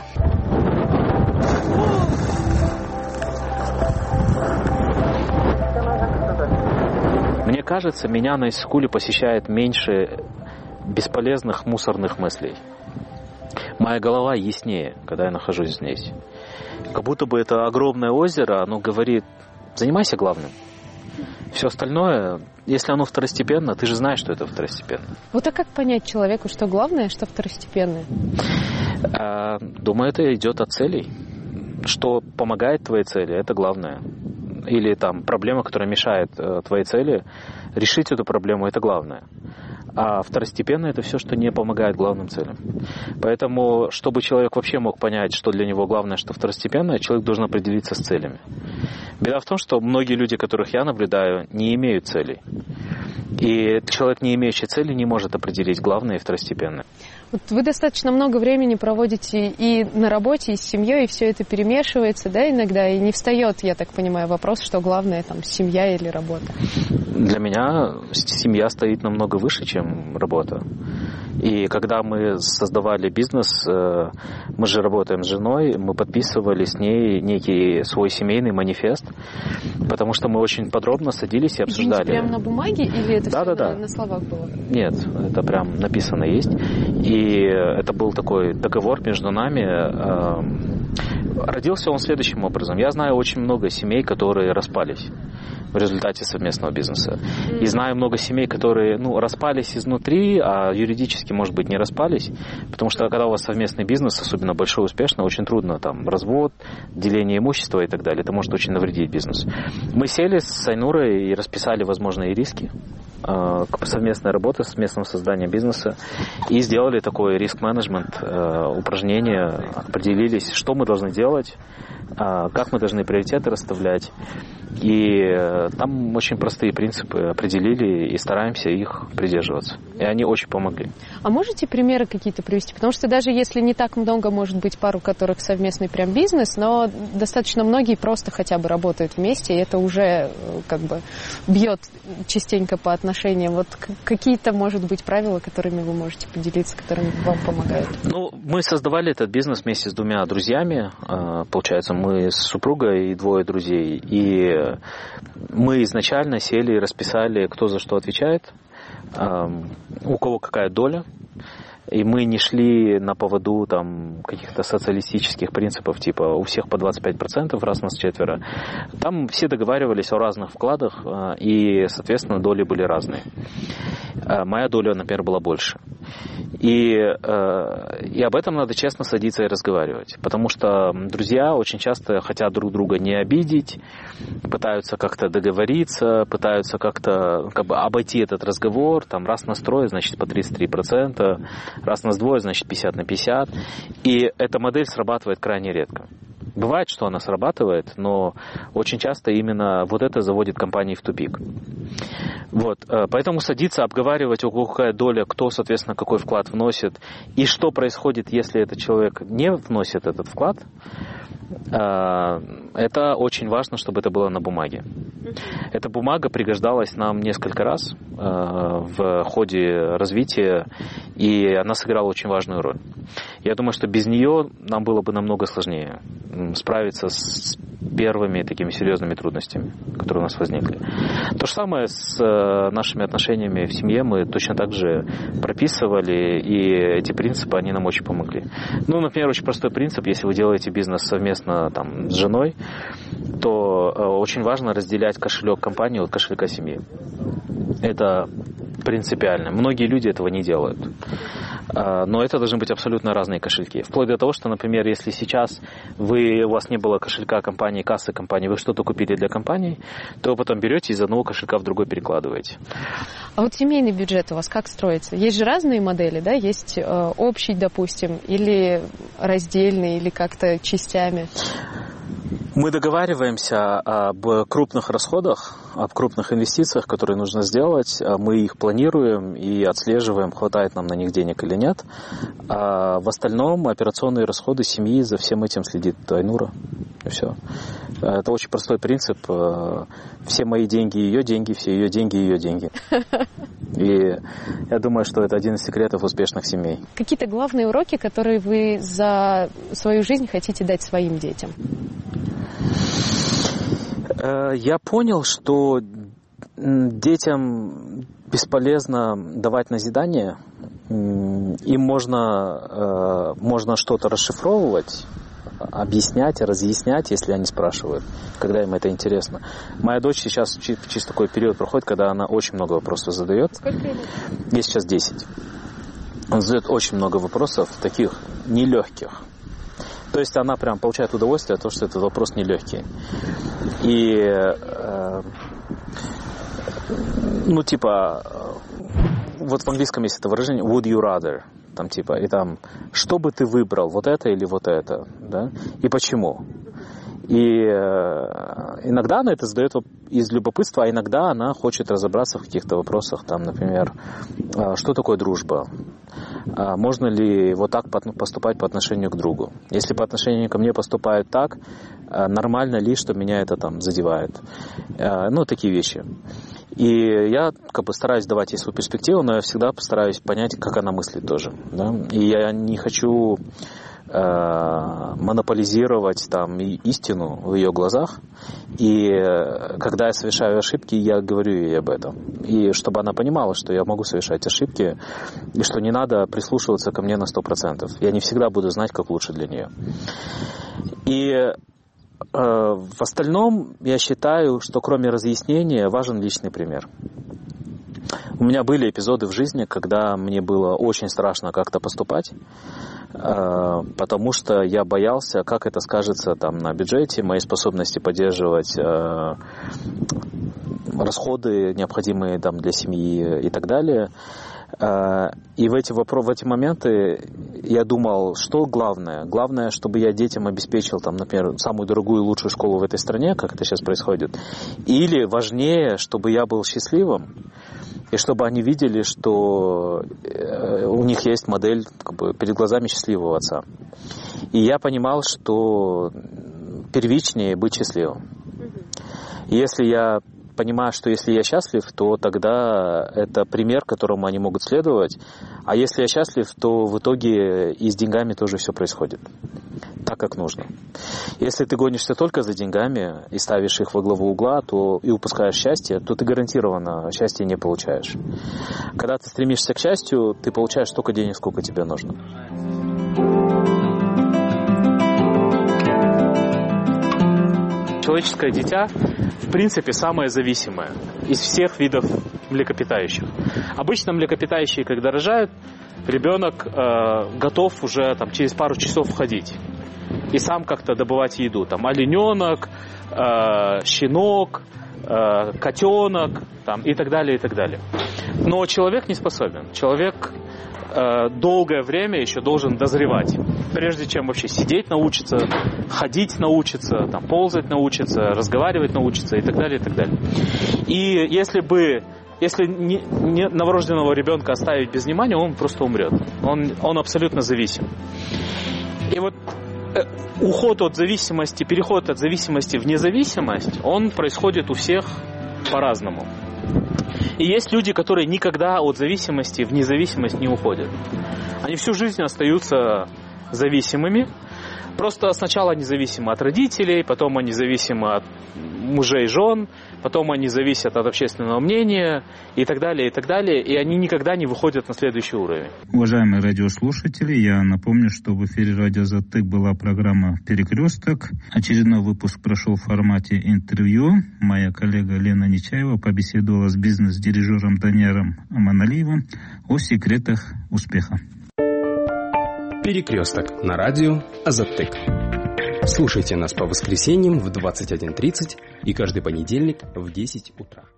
Мне кажется, меня на Иссык-Куле посещает меньше бесполезных мусорных мыслей. Моя голова яснее, когда я нахожусь здесь. Как будто бы это огромное озеро, оно говорит: занимайся главным. Все остальное, если оно второстепенно, ты же знаешь, что это второстепенно. Вот а как понять человеку, что главное, что второстепенное? А, думаю, это идет от целей. Что помогает твоей цели, это главное. Или там проблема, которая мешает э, твоей цели, решить эту проблему, это главное. А второстепенно это все, что не помогает главным целям. Поэтому, чтобы человек вообще мог понять, что для него главное, что второстепенное, человек должен определиться с целями. Беда в том, что многие люди, которых я наблюдаю, не имеют целей. И человек, не имеющий цели, не может определить главное и второстепенное. Вот вы достаточно много времени проводите и на работе, и с семьей, и все это перемешивается, да, иногда, и не встает, я так понимаю, вопрос, что главное, там, семья или работа. Для меня семья стоит намного выше, чем работа. И когда мы создавали бизнес, мы же работаем с женой, мы подписывали с ней некий свой семейный манифест, потому что мы очень подробно садились и обсуждали. Извините, прямо на бумаге или это да, все да, на, да. на словах было? Нет, это прям написано есть. И это был такой договор между нами. Родился он следующим образом. Я знаю очень много семей, которые распались в результате совместного бизнеса. И знаю много семей, которые ну, распались изнутри, а юридически, может быть, не распались. Потому что когда у вас совместный бизнес, особенно большой, успешный, очень трудно. Там развод, деление имущества и так далее. Это может очень навредить бизнесу. Мы сели с Айнурой и расписали возможные риски совместной работы, совместного создания бизнеса и сделали такой риск-менеджмент, упражнение, определились, что мы должны делать, как мы должны приоритеты расставлять. И там очень простые принципы определили и стараемся их придерживаться. И они очень помогли. А можете примеры какие-то привести? Потому что даже если не так много, может быть, пар, у которых совместный прям бизнес, но достаточно многие просто хотя бы работают вместе, и это уже как бы бьет частенько по отношениям. Вот какие-то, может быть, правила, которыми вы можете поделиться, которыми вам помогают? Ну, мы создавали этот бизнес вместе с двумя друзьями. Получается, мы с супругой и двое друзей. И мы изначально сели и расписали, кто за что отвечает, у кого какая доля. И мы не шли на поводу там, каких-то социалистических принципов, типа у всех по двадцать пять процентов, раз нас четверо. Там все договаривались о разных вкладах, и, соответственно, доли были разные. Моя доля, например, была больше. И, и об этом надо честно садиться и разговаривать. Потому что друзья очень часто хотят друг друга не обидеть, пытаются как-то договориться, пытаются как-то как бы обойти этот разговор. Там, раз нас трое, значит, по тридцать три процента. Раз нас двое, значит, пятьдесят на пятьдесят. И эта модель срабатывает крайне редко. Бывает, что она срабатывает, но очень часто именно вот это заводит компании в тупик. Вот. Поэтому садиться, обговаривать, у кого какая доля, кто, соответственно, какой вклад вносит, и что происходит, если этот человек не вносит этот вклад, Это очень важно, чтобы это было на бумаге. Эта бумага пригождалась нам несколько раз в ходе развития, и она сыграла очень важную роль. Я думаю, что без нее нам было бы намного сложнее справиться с первыми такими серьезными трудностями, которые у нас возникли. То же самое с нашими отношениями в семье. Мы точно так же прописывали, и эти принципы, они нам очень помогли. Ну, например, очень простой принцип. Если вы делаете бизнес совместно там, с женой, то очень важно разделять кошелек компании от кошелька семьи. Это принципиально. Многие люди этого не делают. Но это должны быть абсолютно разные кошельки. Вплоть до того, что, например, если сейчас вы, у вас не было кошелька компании, кассы компании, вы что-то купили для компании, то вы потом берете из одного кошелька в другой перекладываете. А вот семейный бюджет у вас как строится? Есть же разные модели, да? Есть э, общий, допустим, или раздельный, или как-то частями? Мы договариваемся об крупных расходах, об крупных инвестициях, которые нужно сделать. Мы их планируем и отслеживаем, хватает нам на них денег или нет. А в остальном операционные расходы семьи, за всем этим следит Айнура. И все. Это очень простой принцип. Все мои деньги ее деньги, все ее деньги ее деньги. И я думаю, что это один из секретов успешных семей. Какие-то главные уроки, которые вы за свою жизнь хотите дать своим детям? Я понял, что детям бесполезно давать назидание. Им можно, можно что-то расшифровывать, объяснять, разъяснять, если они спрашивают, когда им это интересно. Моя дочь сейчас чисто такой период проходит, когда она очень много вопросов задает. Сколько лет? Ей сейчас десять. Он задает очень много вопросов, таких нелегких. То есть она прям получает удовольствие от того, что этот вопрос нелегкий. И, э, ну, типа, вот в английском есть это выражение would you rather, там, типа, и там, что бы ты выбрал, вот это или вот это, да, и почему. И э, иногда она это задает из любопытства, а иногда она хочет разобраться в каких-то вопросах, там, например, э, что такое дружба, э, можно ли вот так поступать по отношению к другу. Если по отношению ко мне поступают так, э, нормально ли, что меня это там задевает. Э, ну, такие вещи. И я как бы стараюсь давать ей свою перспективу, но я всегда постараюсь понять, как она мыслит тоже. Да? И я не хочу монополизировать там истину в ее глазах. И когда я совершаю ошибки, я говорю ей об этом. И чтобы она понимала, что я могу совершать ошибки, и что не надо прислушиваться ко мне на сто процентов. Я не всегда буду знать, как лучше для нее. И э, в остальном я считаю, что кроме разъяснения важен личный пример. У меня были эпизоды в жизни, когда мне было очень страшно как-то поступать, потому что я боялся, как это скажется там, на бюджете, моей способности поддерживать расходы, необходимые там, для семьи и так далее. И в эти, в эти моменты я думал, что главное? Главное, чтобы я детям обеспечил, там, например, самую дорогую и лучшую школу в этой стране, как это сейчас происходит. Или важнее, чтобы я был счастливым, и чтобы они видели, что у них есть модель как бы, перед глазами счастливого отца. И я понимал, что первичнее быть счастливым. И если я понимаю, что если я счастлив, то тогда это пример, которому они могут следовать. А если я счастлив, то в итоге и с деньгами тоже все происходит так, как нужно. Если ты гонишься только за деньгами и ставишь их во главу угла, то и упускаешь счастье, то ты гарантированно счастье не получаешь. Когда ты стремишься к счастью, ты получаешь столько денег, сколько тебе нужно. Человеческое дитя, в принципе, самое зависимое из всех видов млекопитающих. Обычно млекопитающие, когда рожают, ребенок э, готов уже там, через пару часов ходить и сам как-то добывать еду. Там олененок, э, щенок, э, котенок там, и так далее, и так далее. Но человек не способен. Человек э, долгое время еще должен дозревать. Прежде чем вообще сидеть научиться, ходить научиться, там, ползать научиться, разговаривать научиться и так далее, и так далее. И если бы, если не, не новорожденного ребенка оставить без внимания, он просто умрет. Он, он абсолютно зависим. И вот уход от зависимости, переход от зависимости в независимость, он происходит у всех по-разному. И есть люди, которые никогда от зависимости в независимость не уходят. Они всю жизнь остаются зависимыми. Просто сначала они зависимы от родителей, потом они зависимы от мужей и жен, потом они зависят от общественного мнения и так далее, и так далее. И они никогда не выходят на следующий уровень. Уважаемые радиослушатели, я напомню, что в эфире радио «Азаттык» была программа «Перекресток». Очередной выпуск прошел в формате интервью. Моя коллега Лена Нечаева побеседовала с бизнес-дирижером Данияром Аманалиевым о секретах успеха. Перекресток на радио «Азаттык». Слушайте нас по воскресеньям в двадцать один тридцать и каждый понедельник в десять утра.